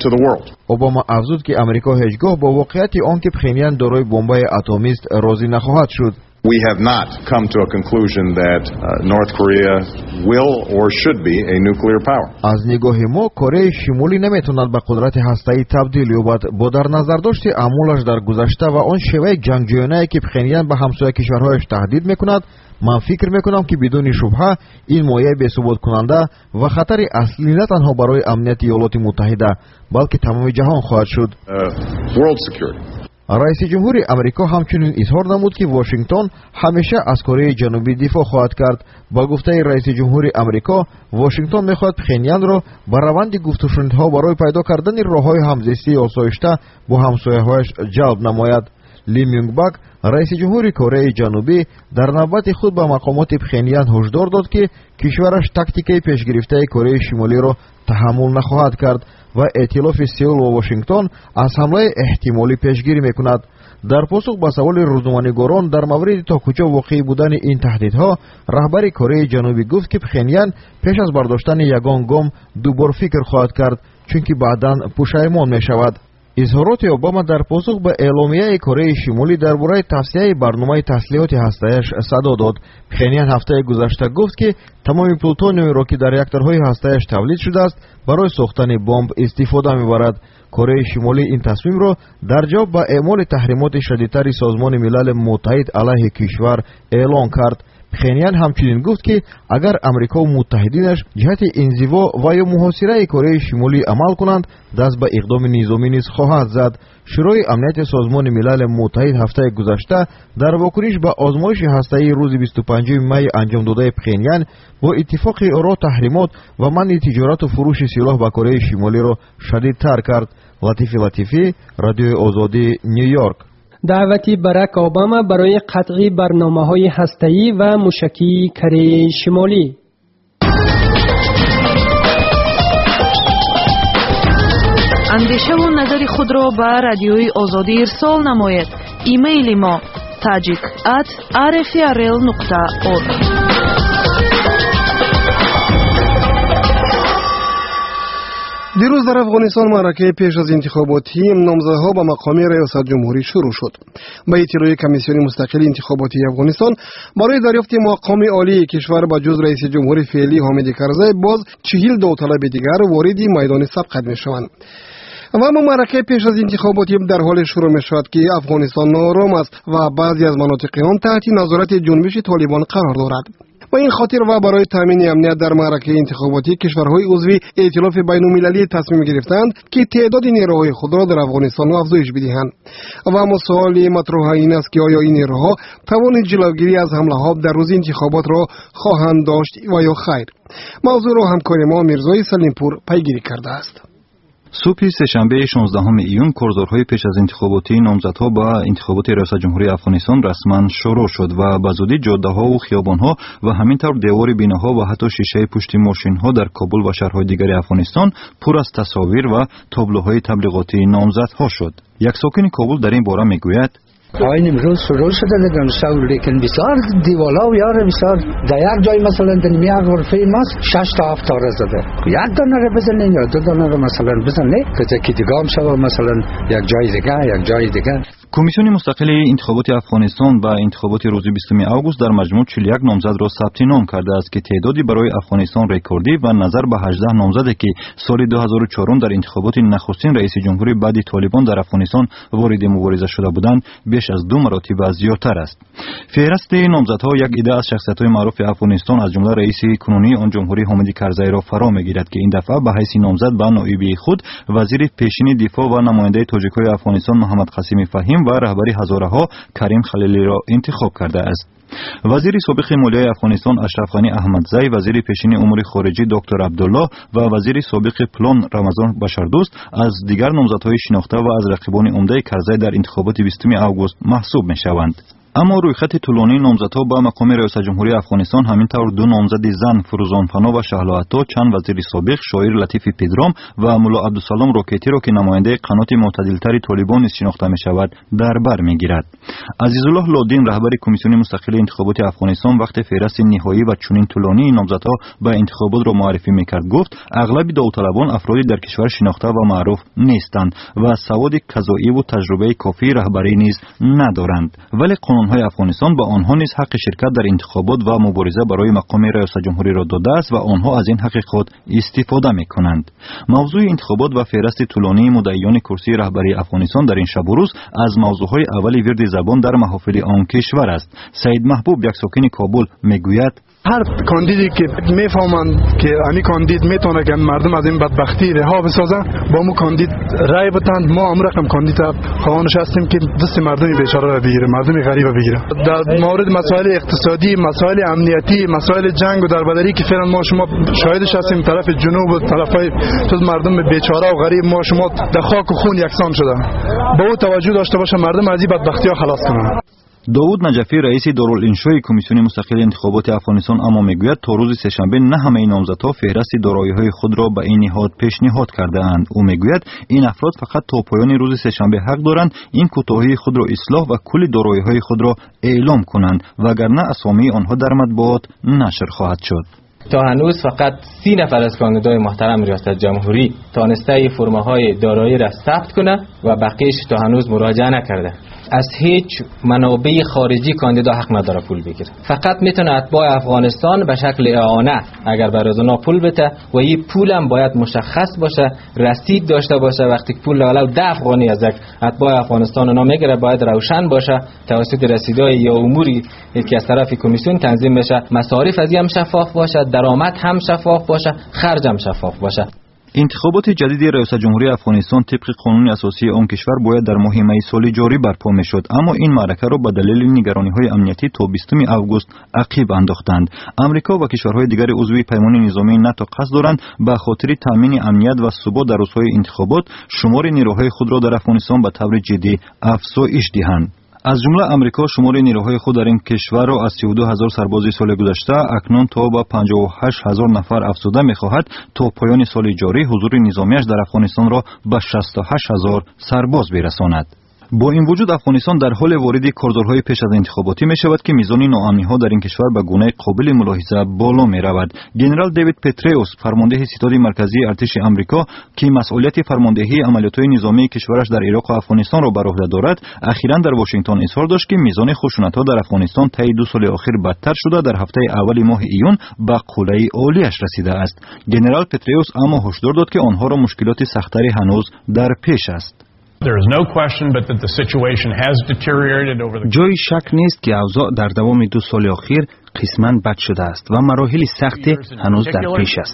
[SPEAKER 15] اوباما افزود که امریکا هیچگاه با واقعیت آنکه پخینیان دارای بمب‌های اتمی است راضی نخواهد شد.
[SPEAKER 16] We have not come to a conclusion that North Korea will or should be a nuclear power.
[SPEAKER 15] از نگاه ما کره شمالی نمیتواند به قدرت هسته‌ای تبدیل یابد. با در نظر داشت اعمالش در گذشته و آن شیوه جنگجویانه‌ای که پخینیان به همسایه کشورهایش تهدید میکند، من فکر میکنم که بدون شبهه این مایه بی‌ثبات کننده و خطر اصلی نه تنها برای امنیت ایالات متحده بلکه تمام جهان خواهد شد.
[SPEAKER 16] World security.
[SPEAKER 15] رئیس جمهور امریکا همچنین اظهار نمود که واشنگتن همیشه از کره جنوبی دفاع خواهد کرد. با گفته رئیس جمهور امریکا، واشنگتن میخواهد پخینیان را به روند گفت و شنودها برای پیدا کردن راههای همزیستی آسایشته با همسایه‌هایش جلب نماید. لی میونگ باک رئیس جمهور کره جنوبی در نوبت خود به مقامات پخینیان هشدار داد که کشورش تاکتیک پیشگرفته کره شمالی را تحمل نخواهد کرد و ائتلاف سئول و واشنگتن از حمله احتمالی پیشگیری میکند. در پاسخ به سوال روزنامه‌نگاران در مورد تا کجا واقعی بودن این تهدیدها، رهبر کره جنوبی گفت که پخینیان پیش از برداشتن یگان گام دوبار فکر خواهد کرد چونکه بعداً پشیمان میشود. اظهارات اوباما در پاسخ به اعلامیه کره شمالی درباره توسعه برنامه تسلیحات هسته‌ایش صدا داد. پخینیان هفته گذشته گفت که تمام پلوتونیوم را که در ریاکتورهای هسته‌ایش تولید شده است برای ساختن بمب استفاده می‌برد. کره شمالی این تصمیم را در جواب به اعمال تحریمات شدیدتر سازمان ملل متحد علیه کشور اعلان کرد. پخینیان همچنین گفت که اگر امریکا و متحدینش جهت انزوا و یا محاصره کره شمالی عمل کنند دست به اقدام نظامی نیز خواهد زد. شورای امنیت سازمان ملل متحد هفته گذشته در واکنش به آزمایش هسته‌ای روز 25 می انجام داده پخینیان با اتفاق آرا تحریمات و منع تجارت و فروش سلاح به کره شمالی را شدیدتر کرد. لطیفی رادیو آزادی نیویورک.
[SPEAKER 2] دعوتی باراک اوباما برای قطعی برنامه‌های هسته‌ای و موشکی کره شمالی.
[SPEAKER 10] اندیشه و نظر خود را به رادیوی آزادی ارسال نمایید. ایمیل ما tajik@rfrl.org.
[SPEAKER 3] دیروز در افغانستان معرکه پیش از انتخاباتی نامزدها به مقام ریاست جمهوری شروع شد. با اطلاع کمیسیون مستقل انتخاباتی افغانستان برای دریافت مقام عالی کشور با جز رئیس جمهور فعلی حامد کرزی باز 40 داوطلب دیگر وارد میدان سبقت میشوند. و اما معرکه پیش از انتخاباتی در حال شروع می شود که افغانستان ناآرام است و بعضی از مناطق آن تحت نظارت جنبش طالبان قرار دارد. و این خاطر و برای تامین امنیت در معرکه انتخاباتی کشورهای عضو ائتلاف بین‌المللی تصمیم گرفتند که تعداد نیروهای خود را در افغانستان افزایش بدهند. و اما سوال مطرح این است که آیا این نیروها توان جلوگیری از حمله‌ها در روز انتخابات را خواهند داشت و یا خیر؟ موضوع را همکار ما میرزای سلیمپور پیگیری کرده است.
[SPEAKER 8] صبح سه‌شنبه 16 ایون کارزارهای پیش از انتخاباتی نامزدها با انتخابات ریاست جمهوری افغانستان رسما شروع شد و به زودی جاده‌ها و خیابان‌ها و همینطور دیوار بیناها و حتی شیشه پشت ماشین‌ها در کابل و شهرهای دیگر افغانستان پر از تصاویر و تابلوهای تبلیغاتی نامزدها شد. یک ساکن کابل در این باره میگوید
[SPEAKER 17] این امروز شروع شده دیگه شو، لیکن بسیار دیوالا و یار بسیار در یک جای مثلا در یک غرفه ماست 6 تا 7 تا زده. یک دانه رو بزنین یا 2 دانه رو مثلا بزنین که دیگه هم شو مثلا یک جای دیگه.
[SPEAKER 8] کمیسیون مستقل انتخابات افغانستان با انتخابات روز 20 آگوست در مجموع 41 نامزد را ثبت نام کرده است که تعدادی برای افغانستان رکوردی و نظر به 18 نامزدی که سال 2004 در انتخابات نخستین رئیس جمهوری بعد طالبان در افغانستان وارد مبارزه شده بودند بیش از 2 مراتب زیادتر است. فهرست نامزدها یک عده از شخصیت‌های معروف افغانستان از جمله رئیس کنونی آن جمهوری حامد کرزی را فرا می‌گیرد که این دفعه به حیث نامزد به نایب خود وزیر پیشین دفاع و نماینده تاجیک‌های افغانستان محمد قاسمی فهیم و رهبری هزاره‌ها کریم خلیلی را انتخاب کرده است. وزیر سابق مالیه افغانستان اشرف غنی احمدزی، وزیر پیشین امور خارجه دکتر عبدالله و وزیر سابق پلان رمضان بشردوست از دیگر نامزدهای شناخته و از رقیبان عمده کرزی در انتخابات 20 آگوست محسوب می‌شوند. اما رویخط طولانی نامزدها به مقام ریاست جمهوری افغانستان همینطور 2 نامزد زن فروزان فنا و شهلا عطا، چند وزیر سابق شاعر لطیف پدرام و مولا عبدالسلام راکتی را که نماینده قنات معتدلتر طالبان شناخته می شود در بر می گیرد. عزیزالله لادین رهبر کمیسیون مستقل انتخابات افغانستان وقت فهرست نهایی و چنین طولانی نامزدها به انتخابات را معرفی میکرد گفت اغلب داوطلبان افرادی در کشور شناخته و معروف نیستند و سواد قضایی و تجربه کافی رهبری نیز ندارند، ولی های افغانستان با آنها نیز حق شرکت در انتخابات و مبارزه برای مقام ریاست جمهوری را داده است و آنها از این حق خود استفاده می کنند. موضوع انتخابات و فهرست طولانی مدعیان کرسی رهبری افغانستان در این شب و روز از موضوعهای اول ورد زبان در محافل آن کشور است. سید محبوب یک ساکن کابل میگوید
[SPEAKER 18] هر کاندیدی که میفهمند که این کاندید میتونه که مردم از این بدبختی رها بسازه با مو کاندید رای بتند. ما هم رقم کاندید خواهانش هستیم که دست مردم بیچاره را بگیره، مردم غریب را بگیره. در مورد مسائل اقتصادی، مسائل امنیتی، مسائل جنگ و دربدری که فعلا ما شما شاهدش هستیم طرف جنوب و طرفای مردم بیچاره و غریب ما شما در خاک و خون یکسان شده. با او توجه داشته باشه مردم از این بدبختی ها خلاص کنه.
[SPEAKER 8] داوود نجفی رئیس دارالانشای کمیسیون مستقل انتخابات افغانستان اما میگوید تا روز سه‌شنبه نه همه نامزدها فهرست دارایی‌های خود را به این نهاد پیشنهاد کرده اند. او میگوید این افراد فقط تا پایان روز سه‌شنبه حق دارند این کوتاهی خود را اصلاح و کل دارایی‌های خود را اعلام کنند وگرنه اسامی آنها در مطبوعات نشر خواهد شد.
[SPEAKER 19] تا هنوز فقط 30 نفر از کاندیدای محترم ریاست جمهوری تانسته فرم‌های دارایی را ثبت کنه و بقیه‌اش تا هنوز مراجعه نکرده. از هیچ منابع خارجی کاندیدا حق نداره پول بگیره. فقط میتونه اتباع افغانستان به شکل اعانه اگر برای اونا پول بده و این پول هم باید مشخص باشه، رسید داشته باشه. وقتی پول ولو 10 افغانی از یک اتباع افغانستان اونا میگیره باید روشن باشه توسط رسیدای یا اموری که از طرف کمیسیون تنظیم بشه. مصارف از هم شفاف باشه، درآمد هم شفاف باشه، خرج هم شفاف باشه.
[SPEAKER 8] انتخابات جدید ریاست جمهوری افغانستان طبق قانون اساسی آن کشور باید در ماه می سال جاری برپا میشد، اما این معرکه را به دلیل نگرانی‌های امنیتی تا 20 آگوست عقب انداختند. امریکا و کشورهای دیگر عضو پیمان نظامی ناتو قصد دارند به خاطر تامین امنیت و ثبات در روزهای انتخابات شمار نیروهای خود را در افغانستان به طور جدی افزایش دهند. از جمله امریکا شمار نیروهای خود در این کشور را از 32,000 سرباز سال گذشته اکنون تا به 58,000 نفر افزوده می‌خواهد تا پایان سال جاری حضور نظامیش در افغانستان را به 68,000 سرباز برساند. با این وجود افغانستان در حال وارد کارزارهای پیش از انتخاباتی می شود که میزان ناامنی‌ها در این کشور به گونه قابل ملاحظه بالا می رود. جنرال دیوید پتریوس فرمانده ستاد مرکزی ارتش آمریکا که مسئولیت فرماندهی عملیات‌های نظامی کشورش در عراق و افغانستان را بر عهده دارد، اخیراً در واشنگتن اظهار داشت که میزان خشونت‌ها در افغانستان طی 2 سال اخیر بدتر شده در هفته اول ماه ایون به قله عالیش رسیده است. جنرال پتریوس اما هشدار داد که آنها را مشکلات سخت‌تری هنوز در پیش است. جای شک نیست که اوضاع در دوام 2 سال اخیر قسماً بد شده است و مراحل سختی هنوز در پیش است.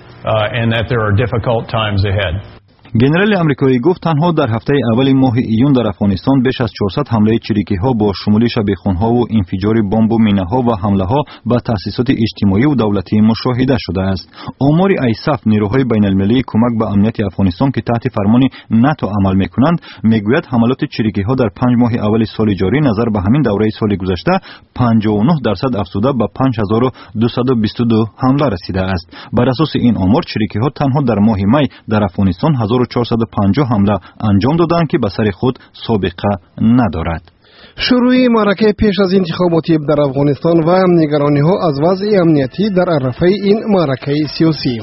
[SPEAKER 8] جنرال آمریکایی گفت تنها در هفته اول ماه ایون در افغانستان بیش از 400 حمله چریکی‌ها با شمول شبیخون‌ها و انفجار بمب و مینه‌ها و حمله‌ها به تأسیسات اجتماعی و دولتی مشاهده شده است. آمار ایساف نیروهای بین‌المللی کمک به امنیت افغانستان که تحت فرمان ناتو عمل می‌کنند میگوید حملات چریکی‌ها در 5 ماه اول سال جاری نظر به همین دوره سال گذشته 59% افزوده به 5222 حمله رسیده است. بر اساس این آمار چریکی‌ها تنها در ماه می در افغانستان 1450 حمله انجام دادند که به سر خود سابقه ندارد.
[SPEAKER 3] شروع معرکه پیش از انتخاباتی در افغانستان و نگرانی‌ها از وضع امنیتی در عرصه این معرکه سیاسی.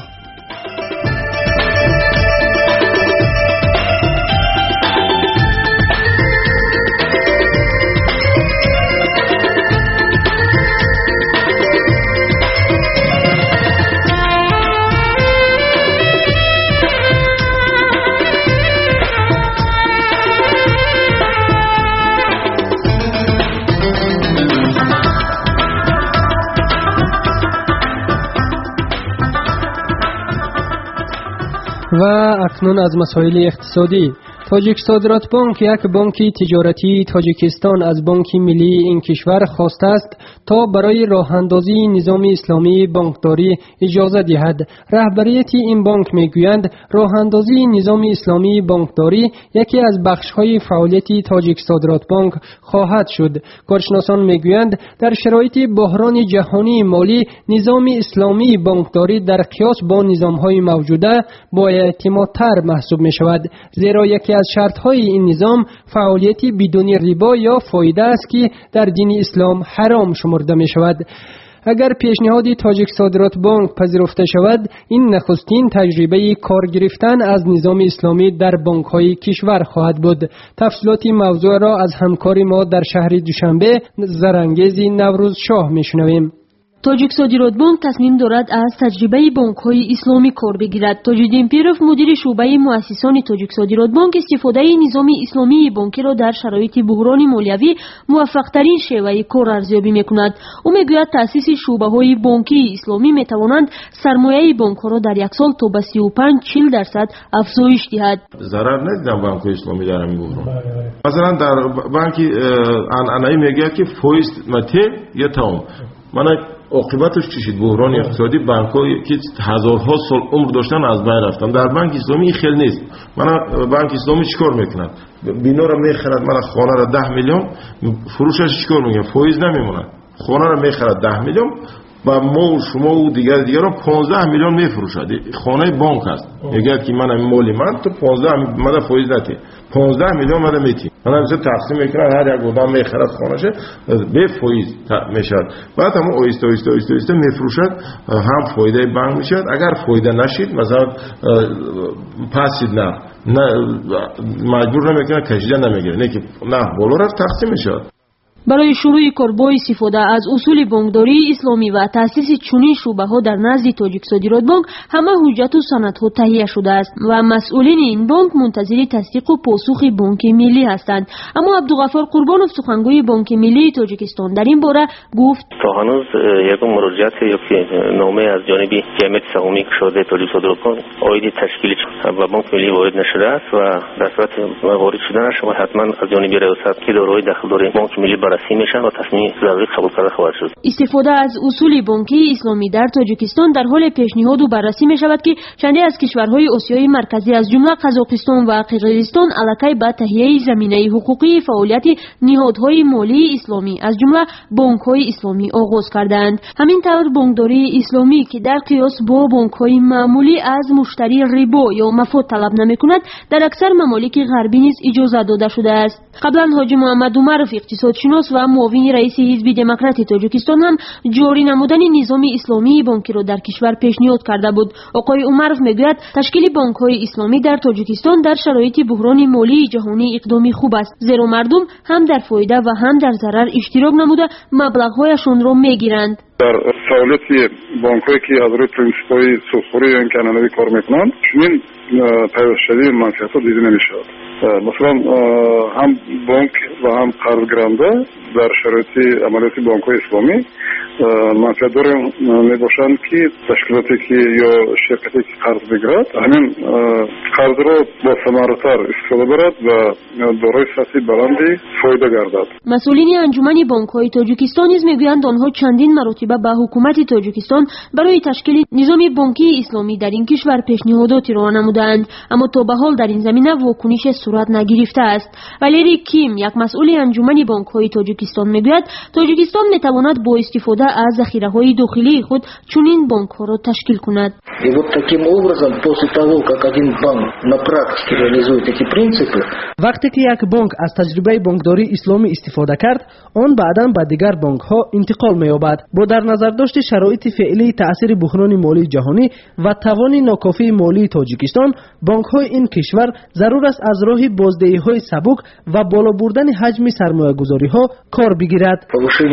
[SPEAKER 2] و اکنون از مسائل اقتصادی. تاجیک صادرات بانک، یک بانک تجارتی تاجیکستان از بانک ملی این کشور خواسته است تا برای راه اندازی نظام اسلامی بانکداری اجازه دهد. رهبریت این بانک میگویند راه اندازی نظام اسلامی بانکداری یکی از بخش‌های فعالیت تاجیک صادرات بانک خواهد شد. کارشناسان میگویند در شرایط بحران جهانی مالی نظام اسلامی بانکداری در قیاس با نظام‌های موجوده با اعتمادتر محسوب می‌شود، زیرا یکی از شرط‌های این نظام فعالیت بدون ربا یا فایده است که در دین اسلام حرام شمرده می‌شود. اگر پیشنهاد تاجیک صادرات بانک پذیرفته شود، این نخستین تجربه کار گرفتن از نظام اسلامی در بانک‌های کشور خواهد بود. تفصیلات موضوع را از همکار ما در شهر دوشنبه زرانگیز نوروز شاه می‌شنویم.
[SPEAKER 20] تاجیک صادرات بانک تصمیم دارد از تجربه بانک‌های اسلامی کار بگیرد. تاج‌الدین پیروف مدیر شعبه مؤسسان تاجیک صادرات بانک استفاده نظام اسلامی بانکی را در شرایط بحران مالیوی موفق‌ترین شیوه کار ارزیابی می‌کند. او می‌گوید تأسیس شعبه‌های بانکی اسلامی می‌تواند سرمایه بانک‌ها را در یک سال تا به 35-40% افزایش دهد.
[SPEAKER 21] ضرر ندیدم بانک‌های اسلامی در این بحران. مثلا در بانک عنعنه‌ای میگه که فایز مته یا تمام. من عاقبتش چی شد؟ بحران اقتصادی، بانک‌هایی که هزارها سال عمر داشتن از بین رفتن. در بانک اسلامی خیلی نیست. من بانک اسلامی چیکار میکنن؟ بینا رو میخرد، من خانه رو 10 میلیون فروشش چیکار میکنه؟ فایز نمیمونه. خانه رو میخرد 10 میلیون و ما و شما و دیگر رو 15 میلیون میفروشد. خانه بانک است. میگه که من مالی من تو 15 من فایز نتی. 15 میلیون من میتی. اونا مثلا تقسیم میکنن، هر یک گودام میخرد خانه‌شه به فایز میشد، بعد هم آیسته میفروشد، هم فایده بانک میشد. اگر فایده نشید مثلا پاسید نه مجبور نمیکنه، کشیده نمیگیره، نه که نه بالا رفت تقسیم میشد.
[SPEAKER 20] برای شروع کار با استفاده از اصول بانکداری اسلامی و تأسیس چنین شعبه‌ها در نزد تاجیک صادرات بانک همه حجت و سندها تهیه شده است و مسئولین این بانک منتظر تصدیق و پاسخ بانک ملی هستند. اما عبدالغفار قربانov سخنگوی بانک ملی تاجیکستان در این باره گفت
[SPEAKER 4] تا هنوز یک مراجعت یا نامه از جانب جمعیت سهامی شده تاجیک صادرات بانک عاید تشکیلی و بانک ملی وارد نشده است و در صورت وارد شدن شما حتما از جانب ریاست اداره داخل بانک ملی میشن و تصمیم ضروری قبول کرده خواهد شد.
[SPEAKER 20] استفاده از اصول بانکی اسلامی در تاجیکستان در حال پیشنهاد و بررسی می شود که چندی از کشورهای آسیای مرکزی از جمله قزاقستان و قرقیزستان علاقه به تهیه زمینه حقوقی فعالیت نهادهای مالی اسلامی از جمله بانک‌های اسلامی آغاز کردند. همین طور بانکداری اسلامی که در قیاس با بانک‌های معمولی از مشتری ربا یا مفاد طلب نمی‌کند در اکثر ممالک غربی نیز اجازه داده شده است. قبلا حاجی محمد عمرov اقتصادشناس و معاون رئیس حزب دموکرات تاجیکستان هم جاری نمودن نظام اسلامی بانکی را در کشور پیشنهاد کرده بود. آقای عمرov میگوید تشکیل بانک‌های اسلامی در تاجیکستان در شرایط بحران مالی جهانی اقدامی خوب است، زیرا مردم هم در فایده و هم در ضرر اشتراک نموده مبلغ‌هایشان را میگیرند.
[SPEAKER 22] در فعالیت بانک‌هایی که از روی پرینسیپ‌های سودخوری یا امکاناتی کار می‌کنند چنین پیوست شدید منفعت‌ها دیده نمی‌شود. مثلا هم بانک و هم قرضگیرنده در شرایط عملیات بانک‌های اسلامی منفعت‌دار میباشند که تشکیلاتی که یا شرکتی که قرض بگیرد همین قرض را با ثمرتر استفاده برد و دارای سطح بلندی فایده گردد.
[SPEAKER 20] مسئولین انجمن بانک‌های تاجیکستان نیز میگویند آنها چندین مرتبه به حکومت تاجیکستان برای تشکیل نظام بانکی اسلامی در این کشور پیشنهاداتی را نمودند، اما تا به حال در این زمینه واکنش صورت نگرفته است. ولیری کیم، یک مسئول انجمن بانک‌های تاجیکستان میگوید تاجیکستان میتواند با استفاده از ذخیره‌های داخلی خود چنین بانک‌ها را تشکیل کند.
[SPEAKER 2] وقتی که یک بانک از تجربه بانکداری اسلامی استفاده کرد، آن بعداً به دیگر بانک‌ها انتقال می‌یابد. با در نظر داشت شرایط فعلی تأثیر بحران مالی جهانی و توان ناکافی مالی تاجیکستان، بانک‌های این کشور ضرور است از راه بازدهی‌های سبک و بالا بردن حجم سرمایه‌گذاری‌ها کار بگیرد.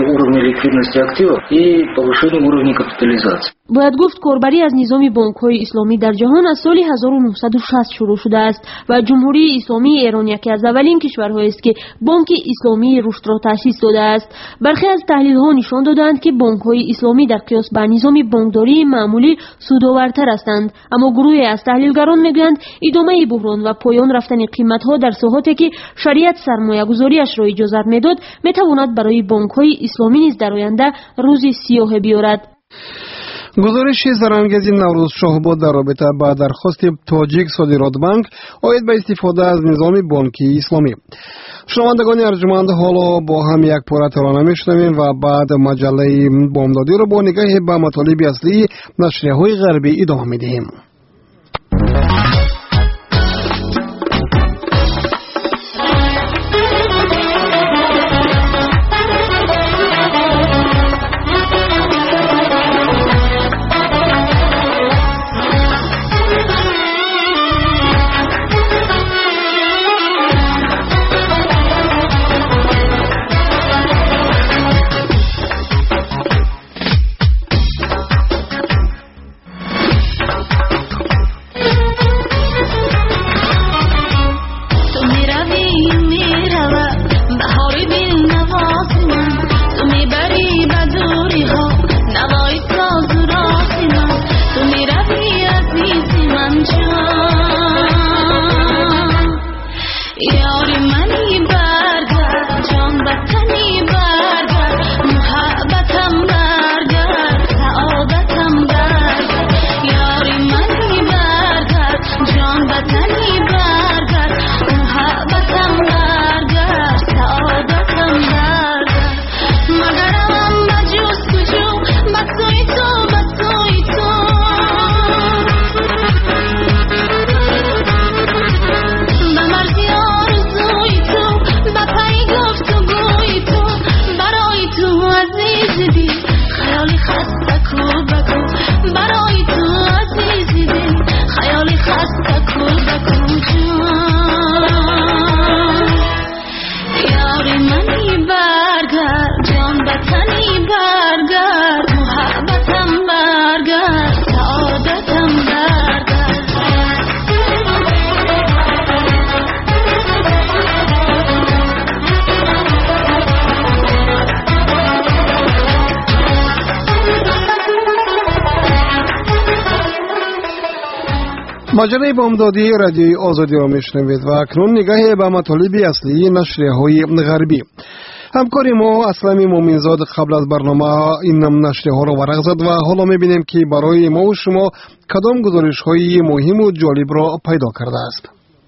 [SPEAKER 20] باید گفت کاربری از نظام بانک‌های اسلامی در جهان از سال 1960 شروع شده است و جمهوری اسلامی ایران یکی از اولین کشورهایی است که بانک اسلامی رشد را تأسیس داده است. برخی از تحلیل‌ها نشان دادند که بانک‌های اسلامی در قیاس به نظام بانکداری معمولی سودآورتر هستند، اما گروهی از تحلیلگران میگویند ادامه بحران و پایان رفتن قیمت‌ها در ساحاتی که شریعت سرمایه‌گذاری‌اش را اجازه می‌داد می‌تواند برای بانک‌های اسلامی نیز در آینده روزی سیاه بیاورد.
[SPEAKER 3] گزارش زرانگیز نوروز شاهباد در رابطه با درخواست تاجیک صادرات بانک عاید به استفاده از نظام بانکی اسلامی. شنوندگان ارجمند، حالا با هم یک پاره ترانه میشنویم و بعد مجله بامدادی را با نگاه به مطالب اصلی نشریه‌های غربی ادامه میدهیم. مجله بامدادی رادیوی آزادی را میشنوید و اکنون نگاهی به مطالب اصلی نشریه‌های غربی. همکار ما اسلام مومنزاد قبل از برنامه این نشریه‌ها را ورق زد و حالا می‌بینیم که برای ما و شما کدام گزارش‌های مهم و جالب را پیدا کرده است.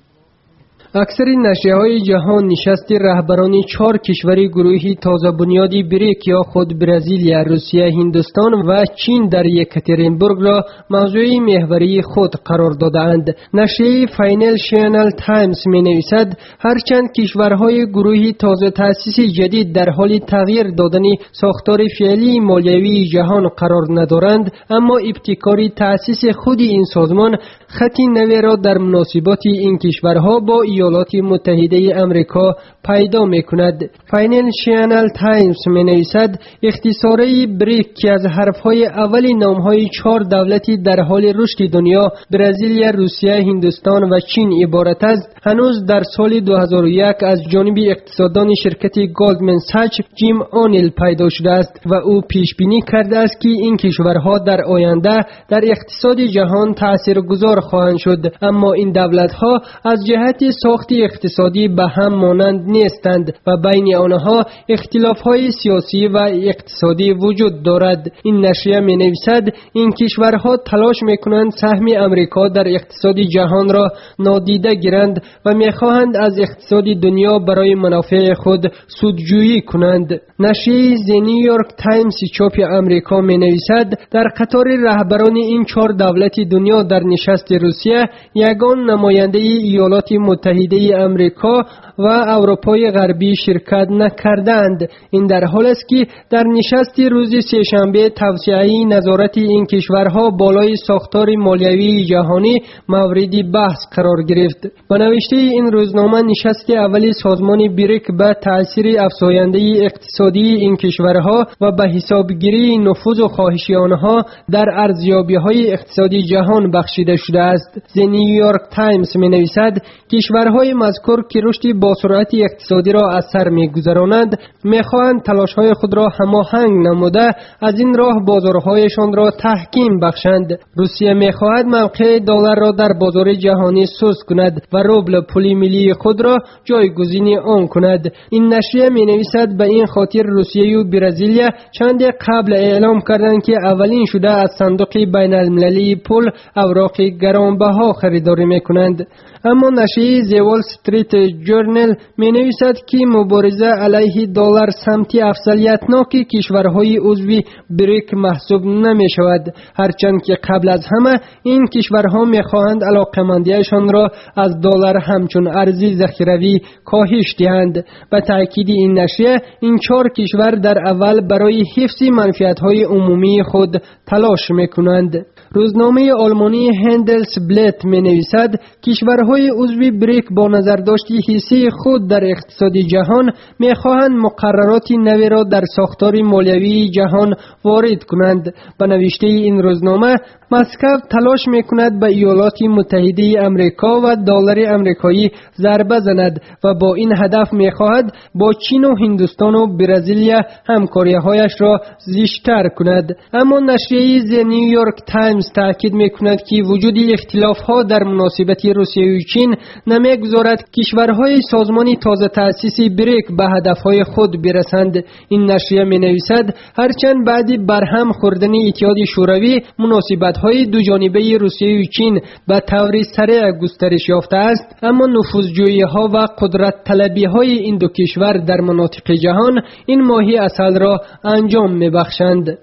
[SPEAKER 2] اکثر نشریه‌های جهان نشست رهبران 4 کشور گروهی تازه بنیادی بریک یا خود برزیل، روسیه، هندوستان و چین در یکاترینبورگ را موضوع محوری خود قرار دادند. نشریه فاینانشیال تایمز می‌نویسد هرچند کشورهای گروهی تازه تأسیس جدید در حال تغییر دادن ساختار فعلی مالیوی جهان قرار ندارند، اما ابتکار تأسیس خود این سازمان خطی نوی را در مناسبات این کشورها با ایالات متحده امریکا پیدا می‌کند. فاینانشیال تایمز می‌نویسد اختصار بریک که از حرف‌های اول نام‌های 4 دولتی در حال رشد دنیا برزیل، روسیه، هندوستان و چین عبارت است، هنوز در سال 2001 از جانب اقتصاددان شرکت گلدمن ساچ جیم آنیل پیدا شده است و او پیش بینی کرده است که این کشورها در آینده در اقتصاد جهان تاثیرگذار خواهند شد، اما این دولت‌ها از جهت ساخت اقتصادی به هم مانند نیستند و بین آنها اختلاف‌های سیاسی و اقتصادی وجود دارد. این نشریه می‌نویسد این کشورها تلاش می‌کنند سهم امریکا در اقتصاد جهان را نادیده گیرند و می‌خواهند از اقتصاد دنیا برای منافع خود سودجویی کنند. نشریه The New York Times چاپ امریکا می‌نویسد در قطار رهبران این 4 دولت دنیا در نشست روسیه یگان نماینده ایالات متحده امریکا و اروپای غربی شرکت نکردند. این در حال است که در نشست روز سه‌شنبه توسعه نظارت این کشورها بالای ساختار مالیوی جهانی مورد بحث قرار گرفت. با نوشته این روزنامه نشست اول سازمان بریک به تأثیر افزاینده اقتصادی این کشورها و به حسابگیری نفوذ و خواهش آنها در ارزیابی‌های اقتصادی جهان بخشیده شده است. The New York Times می‌نویسد کشورهای مذکور که رشد با سرعت اقتصادی را از سر می‌گذرانند می‌خواهند تلاش‌های خود را هماهنگ نموده از این راه بازارهایشان را تحکیم بخشند. روسیه می‌خواهد موقع دلار را در بازار جهانی سست کند و روبل پول ملی خود را جایگزین آن کند. این نشریه می‌نویسد به این خاطر روسیه و برزیل چند قبل اعلام کردند که اولین شده از صندوق بین‌المللی پول اوراق گرانبها خریداری می‌کنند. اما نشریه The Wall Street Journal می‌نویسد که مبارزه علیه دلار سمت افضلیتناک کشورهای عضو بریک محسوب نمی‌شود، هرچند که قبل از همه این کشورها می‌خواهند علاقمندیشان را از دلار همچون ارزی ذخیروی کاهش دهند. به تأکید این نشریه این 4 کشور در اول برای حفظ منفعت‌های عمومی خود تلاش می‌کنند. روزنامه آلمانی هندلسبلت می‌نویسد کشورهای عضو بریک با نظر داشتی حسی خود در اقتصاد جهان می‌خواهند مقررات نوی را در ساختار مالیوی جهان وارد کنند. به نوشته این روزنامه مسکو تلاش می‌کند به ایالات متحده امریکا و دلار امریکایی ضربه زند و با این هدف می‌خواهد با چین و هندوستان و برزیل همکاری‌هایش را زیستر کند. اما نشریه The New York Times تأکید می‌کند که وجود اختلاف‌ها در مناسبت روسیه و چین نمی‌گذارد کشورهای سازمان تازه تأسیس بریک به هدف‌های خود برسند. این نشریه می‌نویسد هرچند بعد برهم خوردن اتحاد شوروی مناسبت‌های دوجانبه روسیه و چین به طور سریع گسترش یافته است، اما نفوذجویی‌ها و قدرت طلبی‌های این دو کشور در مناطق جهان این ماهی عسل را انجام می‌بخشند.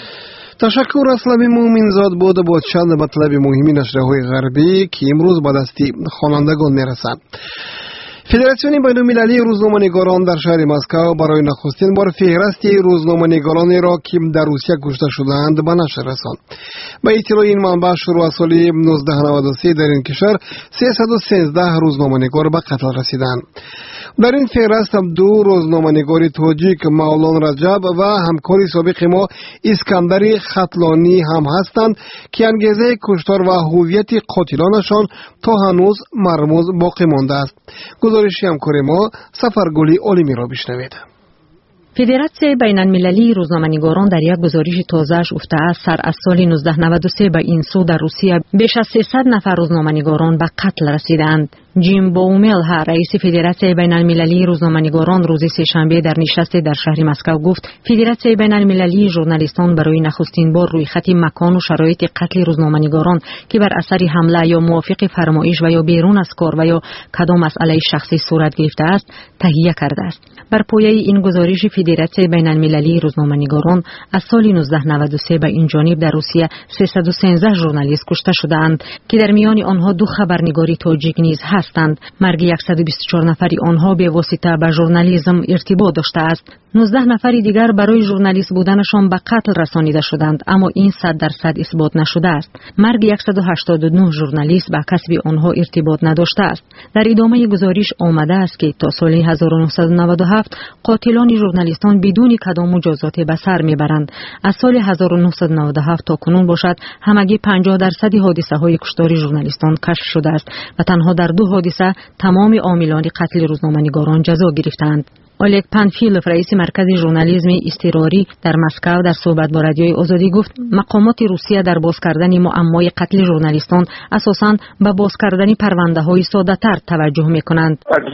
[SPEAKER 3] تشکر اسلام مومنزاد بود با چند مطلب مهمی نشریه‌های غربی که امروز به دست خوانندگان میرسند. فدراسیون بین‌المللی روزنامه‌نگاران در شهر مسکو برای نخستین بار فهرست روزنامه‌نگارانی را که در روسیه کشته شدند به نشر رساند. به اطلاع این منبع شروع از سال 1993 در این کشور 313 روزنامه‌نگار به قتل رسیدند. در این فهرست هم 2 روزنامه‌نگار تاجیک مولان رجب و همکاری سابق ما اسکندر خطلانی هم هستند که انگیزه کشتار و هویت قاتلانشان تا هنوز مرموز باقی مانده است. گزارش همکار ما سفرگلی عالمی را بشنوید.
[SPEAKER 6] فدراسیون بین المللی روزنامه‌نگاران در یک گزارش تازه‌اش گفته است سر از سال 1993 به این سو در روسیه بیش از 300 نفر روزنامه‌نگاران به قتل رسیدند. جیم بومل رئیس فدراسیون بین المللی روزنامه‌نگاران روز سه‌شنبه در نشستی در شهر مسکو گفت فدراسیون بین المللی ژورنالیستان برای نخستین بار روی خط مکان و شرایط قتل روزنامه‌نگاران که بر اثر حمله یا موافق فرمایش و یا بیرون از کار و یا کدام مسئله شخصی صورت گرفته است تهیه کرده است. بر پایه این گزارش فدراسیون بین المللی روزنامه‌نگاران از سال 1993 به این جانب در روسیه 313 ژورنالیست کشته شدند که در میان آنها 2 خبرنگاری تاجیک نیز هستند. مرگ 124 نفری آنها به واسطه به ژورنالیسم ارتباط داشته است. 19 نفر دیگر برای ژورنالیست بودنشان به قتل رسانیده شدند، اما این 100% اثبات نشده است. مرگ 189 ژورنالیست به کسب آنها ارتباط نداشته است. در ادامه گزارش آمده است که تا سال 1997 قاتلان ژورنالیستان بدون کدام مجازات به سر میبرند. از سال 1997 تا کنون باشد همگی 50% حادثه‌های کشتار ژورنالیستان کشف شده است و تنها در 2 حادثه تمام عاملان قتل روزنامه‌نگاران جزا گرفتند. اولگ پانفیلوف رئیس مرکز ژورنالیسم اضطراری در مسکو در صحبت با رادیوی آزادی گفت مقامات روسیه در باز کردن معمای قتل ژورنالیستان اساساً به باز کردن پرونده‌های ساده‌تر توجه می‌کنند.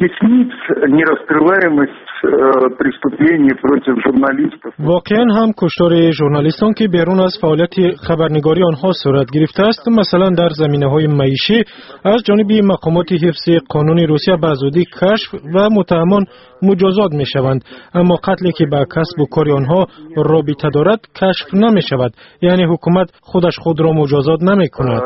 [SPEAKER 5] واقعا هم کشتار ژورنالیستان که بیرون از فعالیت خبرنگاری آنها صورت گرفته است، مثلا در زمینه‌های معیشی از جانب مقامات حفظ قانون روسیه به زودی کشف و متهمان مجازات می شوند، اما قتلی که با کسب و کار آنها رابطه دارد کشف نمی شود، یعنی حکومت خود را مجازات نمی کند.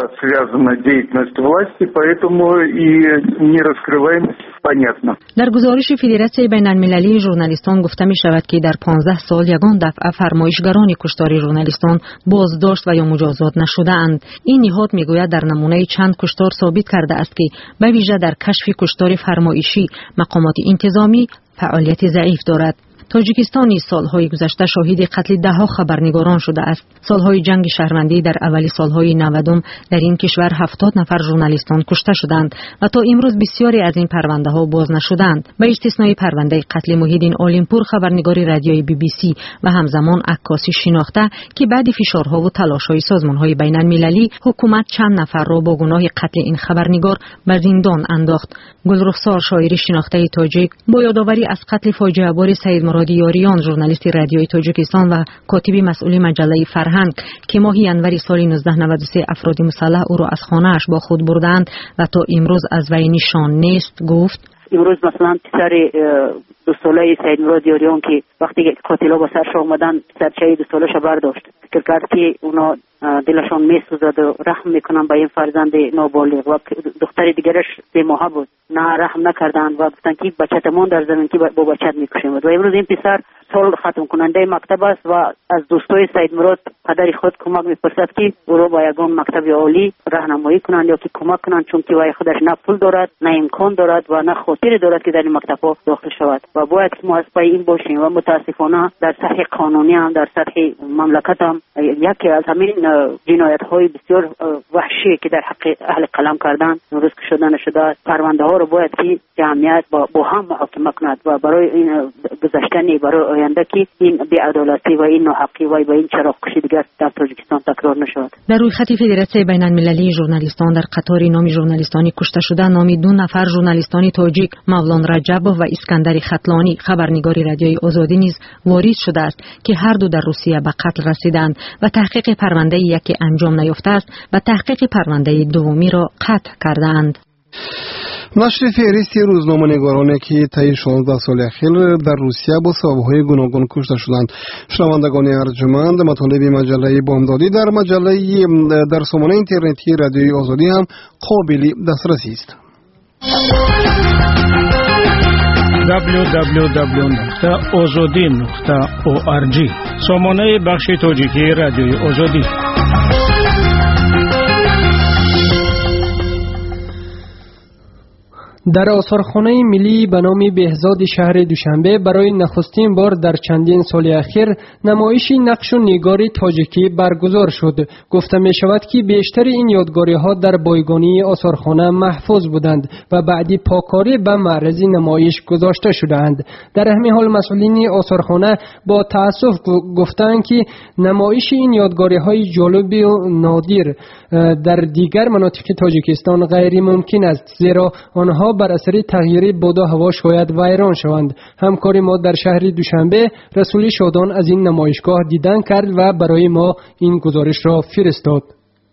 [SPEAKER 6] در گزارش فدراسیون بین المللی ژورنالیستان گفته می شود که در 15 سال یگان دفعه فرمایشگران کشتار ژورنالیستان بازداشت و یا مجازات نشده اند. این نهاد می گوید در نمونه چند کشتار ثابت کرده است که به ویژه در کشف کشتار فرمایشی مقامات انتظامی فعالیت ضعیف دارد. تاجیکستان سالهای گذشته شاهد قتل 10 خبرنگاران شده است. سالهای جنگ شهروندی در اولی سالهای 90 در این کشور 70 نفر ژورنالیستان کشته شدند و تا امروز بسیاری از این پرونده ها باز نشدند. به استثنای پرونده قتل موحدین آلیمپور خبرنگار رادیوی BBC و همزمان عکاسی شناخته که بعد فشارها و تلاش‌های سازمان‌های بین‌المللی حکومت چند نفر را با گناه قتل این خبرنگار به زندان انداخت. گلرخسار شاعر شناخته تاجیک با یادآوری از قتل فاجعه بار سید مراد یاریان ژورنالیست رادیوی تاجیکستان و کاتب مسئول مجله فرهنگ که ماه ینور سال 1993 افراد مسلح او را از خانه‌اش با خود بردند و تا امروز از وی نشان نیست گفت
[SPEAKER 7] امروز مثلا پسر 2 ساله سید مراد یاریان که وقتی قاتلا با سرش آمدن سرچه 2 سالش برداشت، فکر کرد که اونا دلشان میسوزد و رحم میکنن به این فرزند نابالغ و دختر دیگرش 3 ماهه بود، نه رحم نکردند و گفتن که بچه‌تمون در زمین که با بچت میکشیم. و امروز این پسر سال ختم کننده مکتب است و از دوستای سید مراد پدر خود کمک میپرسد که او را با یگان مکتب عالی راهنمایی کنند یا که کمک کنند، چون که وای خودش نه پول دارد نه امکان دارد و نه خاطر دارد که در این مکتب ها داخل شود و باید که ما از پای این باشیم. و متاسفانه در سطح قانونی هم در سطح مملکت هم یکی از همین جنایت های بسیار وحشی که در حق اهل قلم کردن روز شده نشده، پرونده ها رو باید که جمعیت با هم محاکمه کند و برای این گذشتن برای آینده که این بی‌عدالتی و این ناحقی و با این چراغ‌کشی دیگر در تاجیکستان تکرار نشود.
[SPEAKER 6] در روی خط فدراسیون بین المللی ژورنالیستان در قطار نام ژورنالیستانی کشته شده نام 2 نفر ژورنالیستانی تاجیک مولان رجبوف و اسکندر خطلانی خبرنگاری رادیوی آزادی نیز وارد شده است که هر دو در روسیه به قتل رسیدند و تحقیق پرونده یکی انجام نیافته است و تحقیق پرونده دومی را قطع کردند.
[SPEAKER 3] نشر فهرست روزنامه‌نگارانی که طی 16 سال اخیر در روسیه با سبب‌های گوناگون کشته شدند. شنوندگان ارجمند، مطالب مجله بامدادی در سامانه اینترنتی رادیوی آزادی هم قابل دسترسی است.
[SPEAKER 5] www.azadi.org سامانه بخش تاجیکی رادیوی آزادی.
[SPEAKER 2] در آثارخانه ملی به نام بهزاد شهر دوشنبه برای نخستین بار در چندین سال اخیر نمایش نقش و نگار تاجیکی برگزار شد. گفته می شود که بیشتر این یادگاری ها در بایگانی آثارخانه محفوظ بودند و بعدی پاکاری به معرض نمایش گذاشته شدند. در همین حال مسئولین آثارخانه با تأسف گفتند که نمایش این یادگاری های جالب و نادر در دیگر مناطق تاجیکستان غیر ممکن است، زیرا آنها بر اثر تغییر باد و هوا شاید ویران شوند. همکار ما در شهر دوشنبه رسول شادان از این نمایشگاه دیدن کرد و برای ما این گزارش را فرستاد.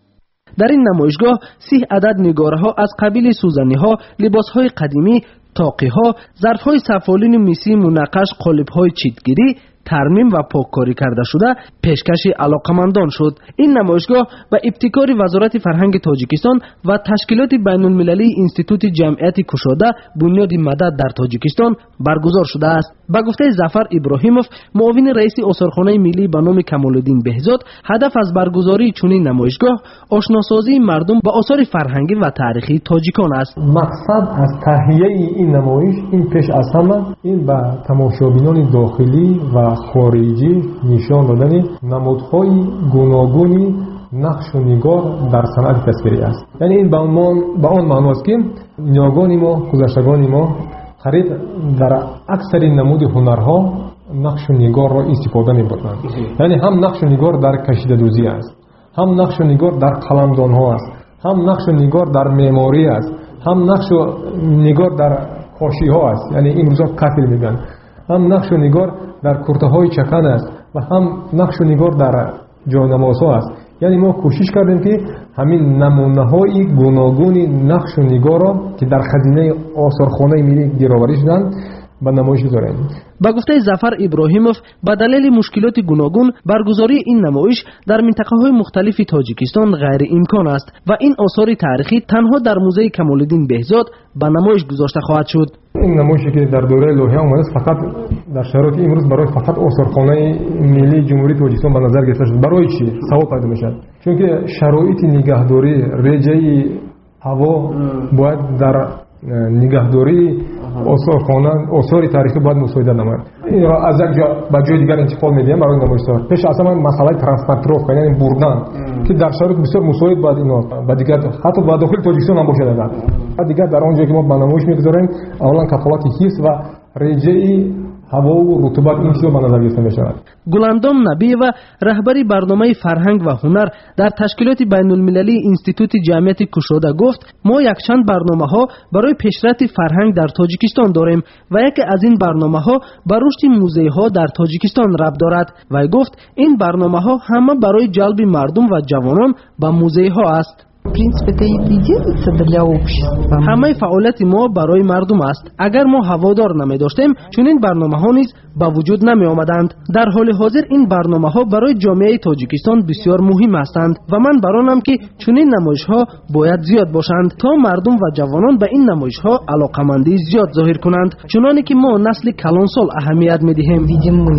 [SPEAKER 1] در این نمایشگاه 30 عدد نگارها از قبیل سوزنی‌ها، لباس‌های قدیمی، طاقی‌ها، ظرف‌های سفالین میسی منقش، قالب‌های چیتگیری، ترمیم و پاککاری کرده شده پیشکش علاقمندان شد. این نمایشگاه به ابتکار وزارت فرهنگ تاجیکستان و تشکیلات بین المللی انستیتوت جمعیت کشاده بنیاد مدد در تاجیکستان برگزار شده است. به گفته ظفر ابراهیموف، معاون رئیس آثارخانه ملی به نام کمال‌الدین بهزاد، هدف از برگزاری چنین نمایشگاه آشناسازی مردم با آثار فرهنگی و تاریخی تاجیکان است.
[SPEAKER 9] مقصد از تهیه این نمایش این پیش از همه این به تماشابینان داخلی و خارجی نشان دادن نمودهای گوناگونی نقش و نگار در صنعت تصویری است. یعنی این به آن معنی است که نیاگان ما، گذشتگان ما قریب در اکثر نمود هنرها نقش و نگار را استفاده می‌بردند. یعنی هم نقش و نگار در کشیده دوزی است، هم نقش و نگار در قلمدان ها است، هم نقش و نگار در معماری است، هم نقش و نگار در کاشی ها است، یعنی این روزا کتل میگن، هم نقش و نگار در کرته های چکن است و هم نقش و نگار در جانماز ها است. یعنی ما کوشش کردیم که همین نمونه های گوناگون نقش و نگار را که در خزینه آثارخانه ملی گراوری شدند به نمایش بذاریم.
[SPEAKER 1] با گفته ظفر ابراهیموف، به دلیل مشکلات گوناگون برگزاری این نمایش در منطقه‌های مختلف تاجیکستان غیر امکان است و این آثار تاریخی تنها در موزه کمال‌الدین بهزاد به نمایش گذاشته خواهد شد.
[SPEAKER 9] این نمایشی که در دوره لوحیه آمده است فقط در شرایط امروز برای فقط آثارخانه ملی جمهوری تاجیکستان به نظر گرفته شد. برای چی؟ سوال پیدا میشد. چون که شرایط نگهداری رژه هوا باید در نگهداری آثار تاریخی باید مساعدت نماید. این را از یک جا به جای دیگر انتقال میدیم برای نمایشگاه. پیش از همه مسئله ترانسپورت یعنی بردن که در شرایط بسیار مساعد باید اینا و دیگر حتی با داخل تاجیکستان هم باشه. دیگر در آنجا که ما به نمایش میگذاریم اولا کفالت حفظ و رژه هوا و رطوبت این چیزا به نظر گرفته می‌شود.
[SPEAKER 1] گلندام نبی‌وا رهبری برنامه فرهنگ و هنر در تشکیلات بین المللی انستیتوت جمعیت کشاده گفت ما یک چند برنامه‌ها برای پیشرفت فرهنگ در تاجیکستان داریم و یکی از این برنامه‌ها به رشد موزه‌ها در تاجیکستان ربط دارد و گفت این برنامه‌ها همه برای جلب مردم و جوانان به موزه‌ها است. همه فعالیت ما برای مردم است. اگر ما هوادار نمی داشتیم چنین برنامه ها نیز با وجود نمی آمدند. در حال حاضر این برنامه ها برای جامعه تاجیکستان بسیار مهم هستند و من برانم که چنین نمایش ها باید زیاد باشند تا مردم و جوانان به این نمایش ها علاقمندی زیاد ظاهر کنند، چنانه که ما نسل کلانسال اهمیت می دهیم.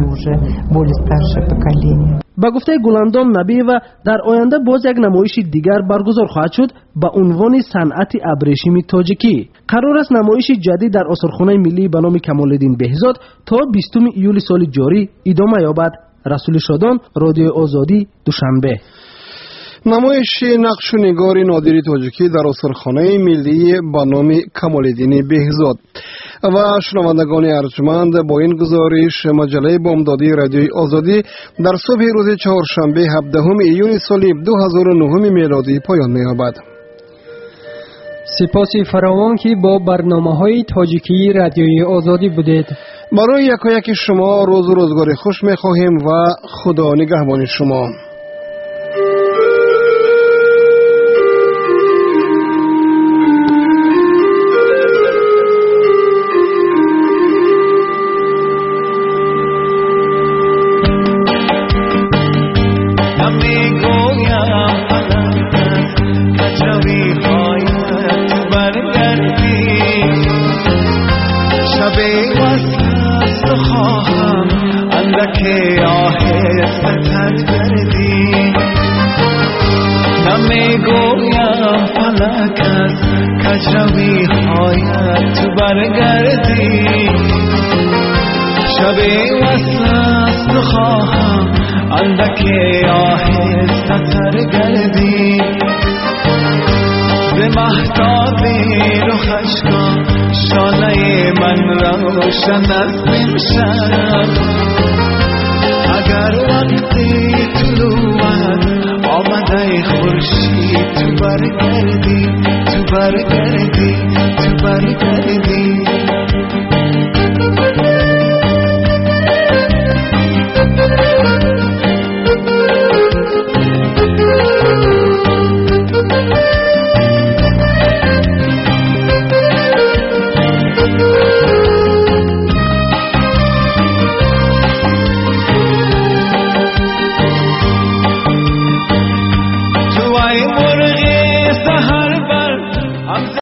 [SPEAKER 1] با گفته گلندام نبی‌وا در آینده باز یک نمایش دیگر برگزار خواهد شد با عنوان صنعت ابریشمی تاجیکی. قرار است نمایش جدید در آثارخانه ملی به نام کمال‌الدین بهزاد تا 20 ایول سال جاری ادامه یابد. رسول شادان، رادیو آزادی، دوشنبه.
[SPEAKER 3] نمایش نقش و نگار نادری تاجیکی در آثارخانه ملی به نام کمال‌الدین بهزاد. و شنوندگان ارجمند، با این گزارش مجله بامدادی رادیوی آزادی در صبح روز چهارشنبه 17 ایون سال 2009 میلادی پایان می‌یابد.
[SPEAKER 2] سپاس فراوان که با برنامه‌های تاجیکی رادیوی آزادی بودید.
[SPEAKER 3] برای یکایک شما روز و روزگار خوش می‌خواهیم و خدا نگهبان شما.
[SPEAKER 12] کجروی هایت تو برگردی شب وصل است و خواهم اندک آهسته تر گردی به مهتاب رخش کن شانه من روشن از امشب اگر وقتی طلوعت آمده خورشید تو برگردی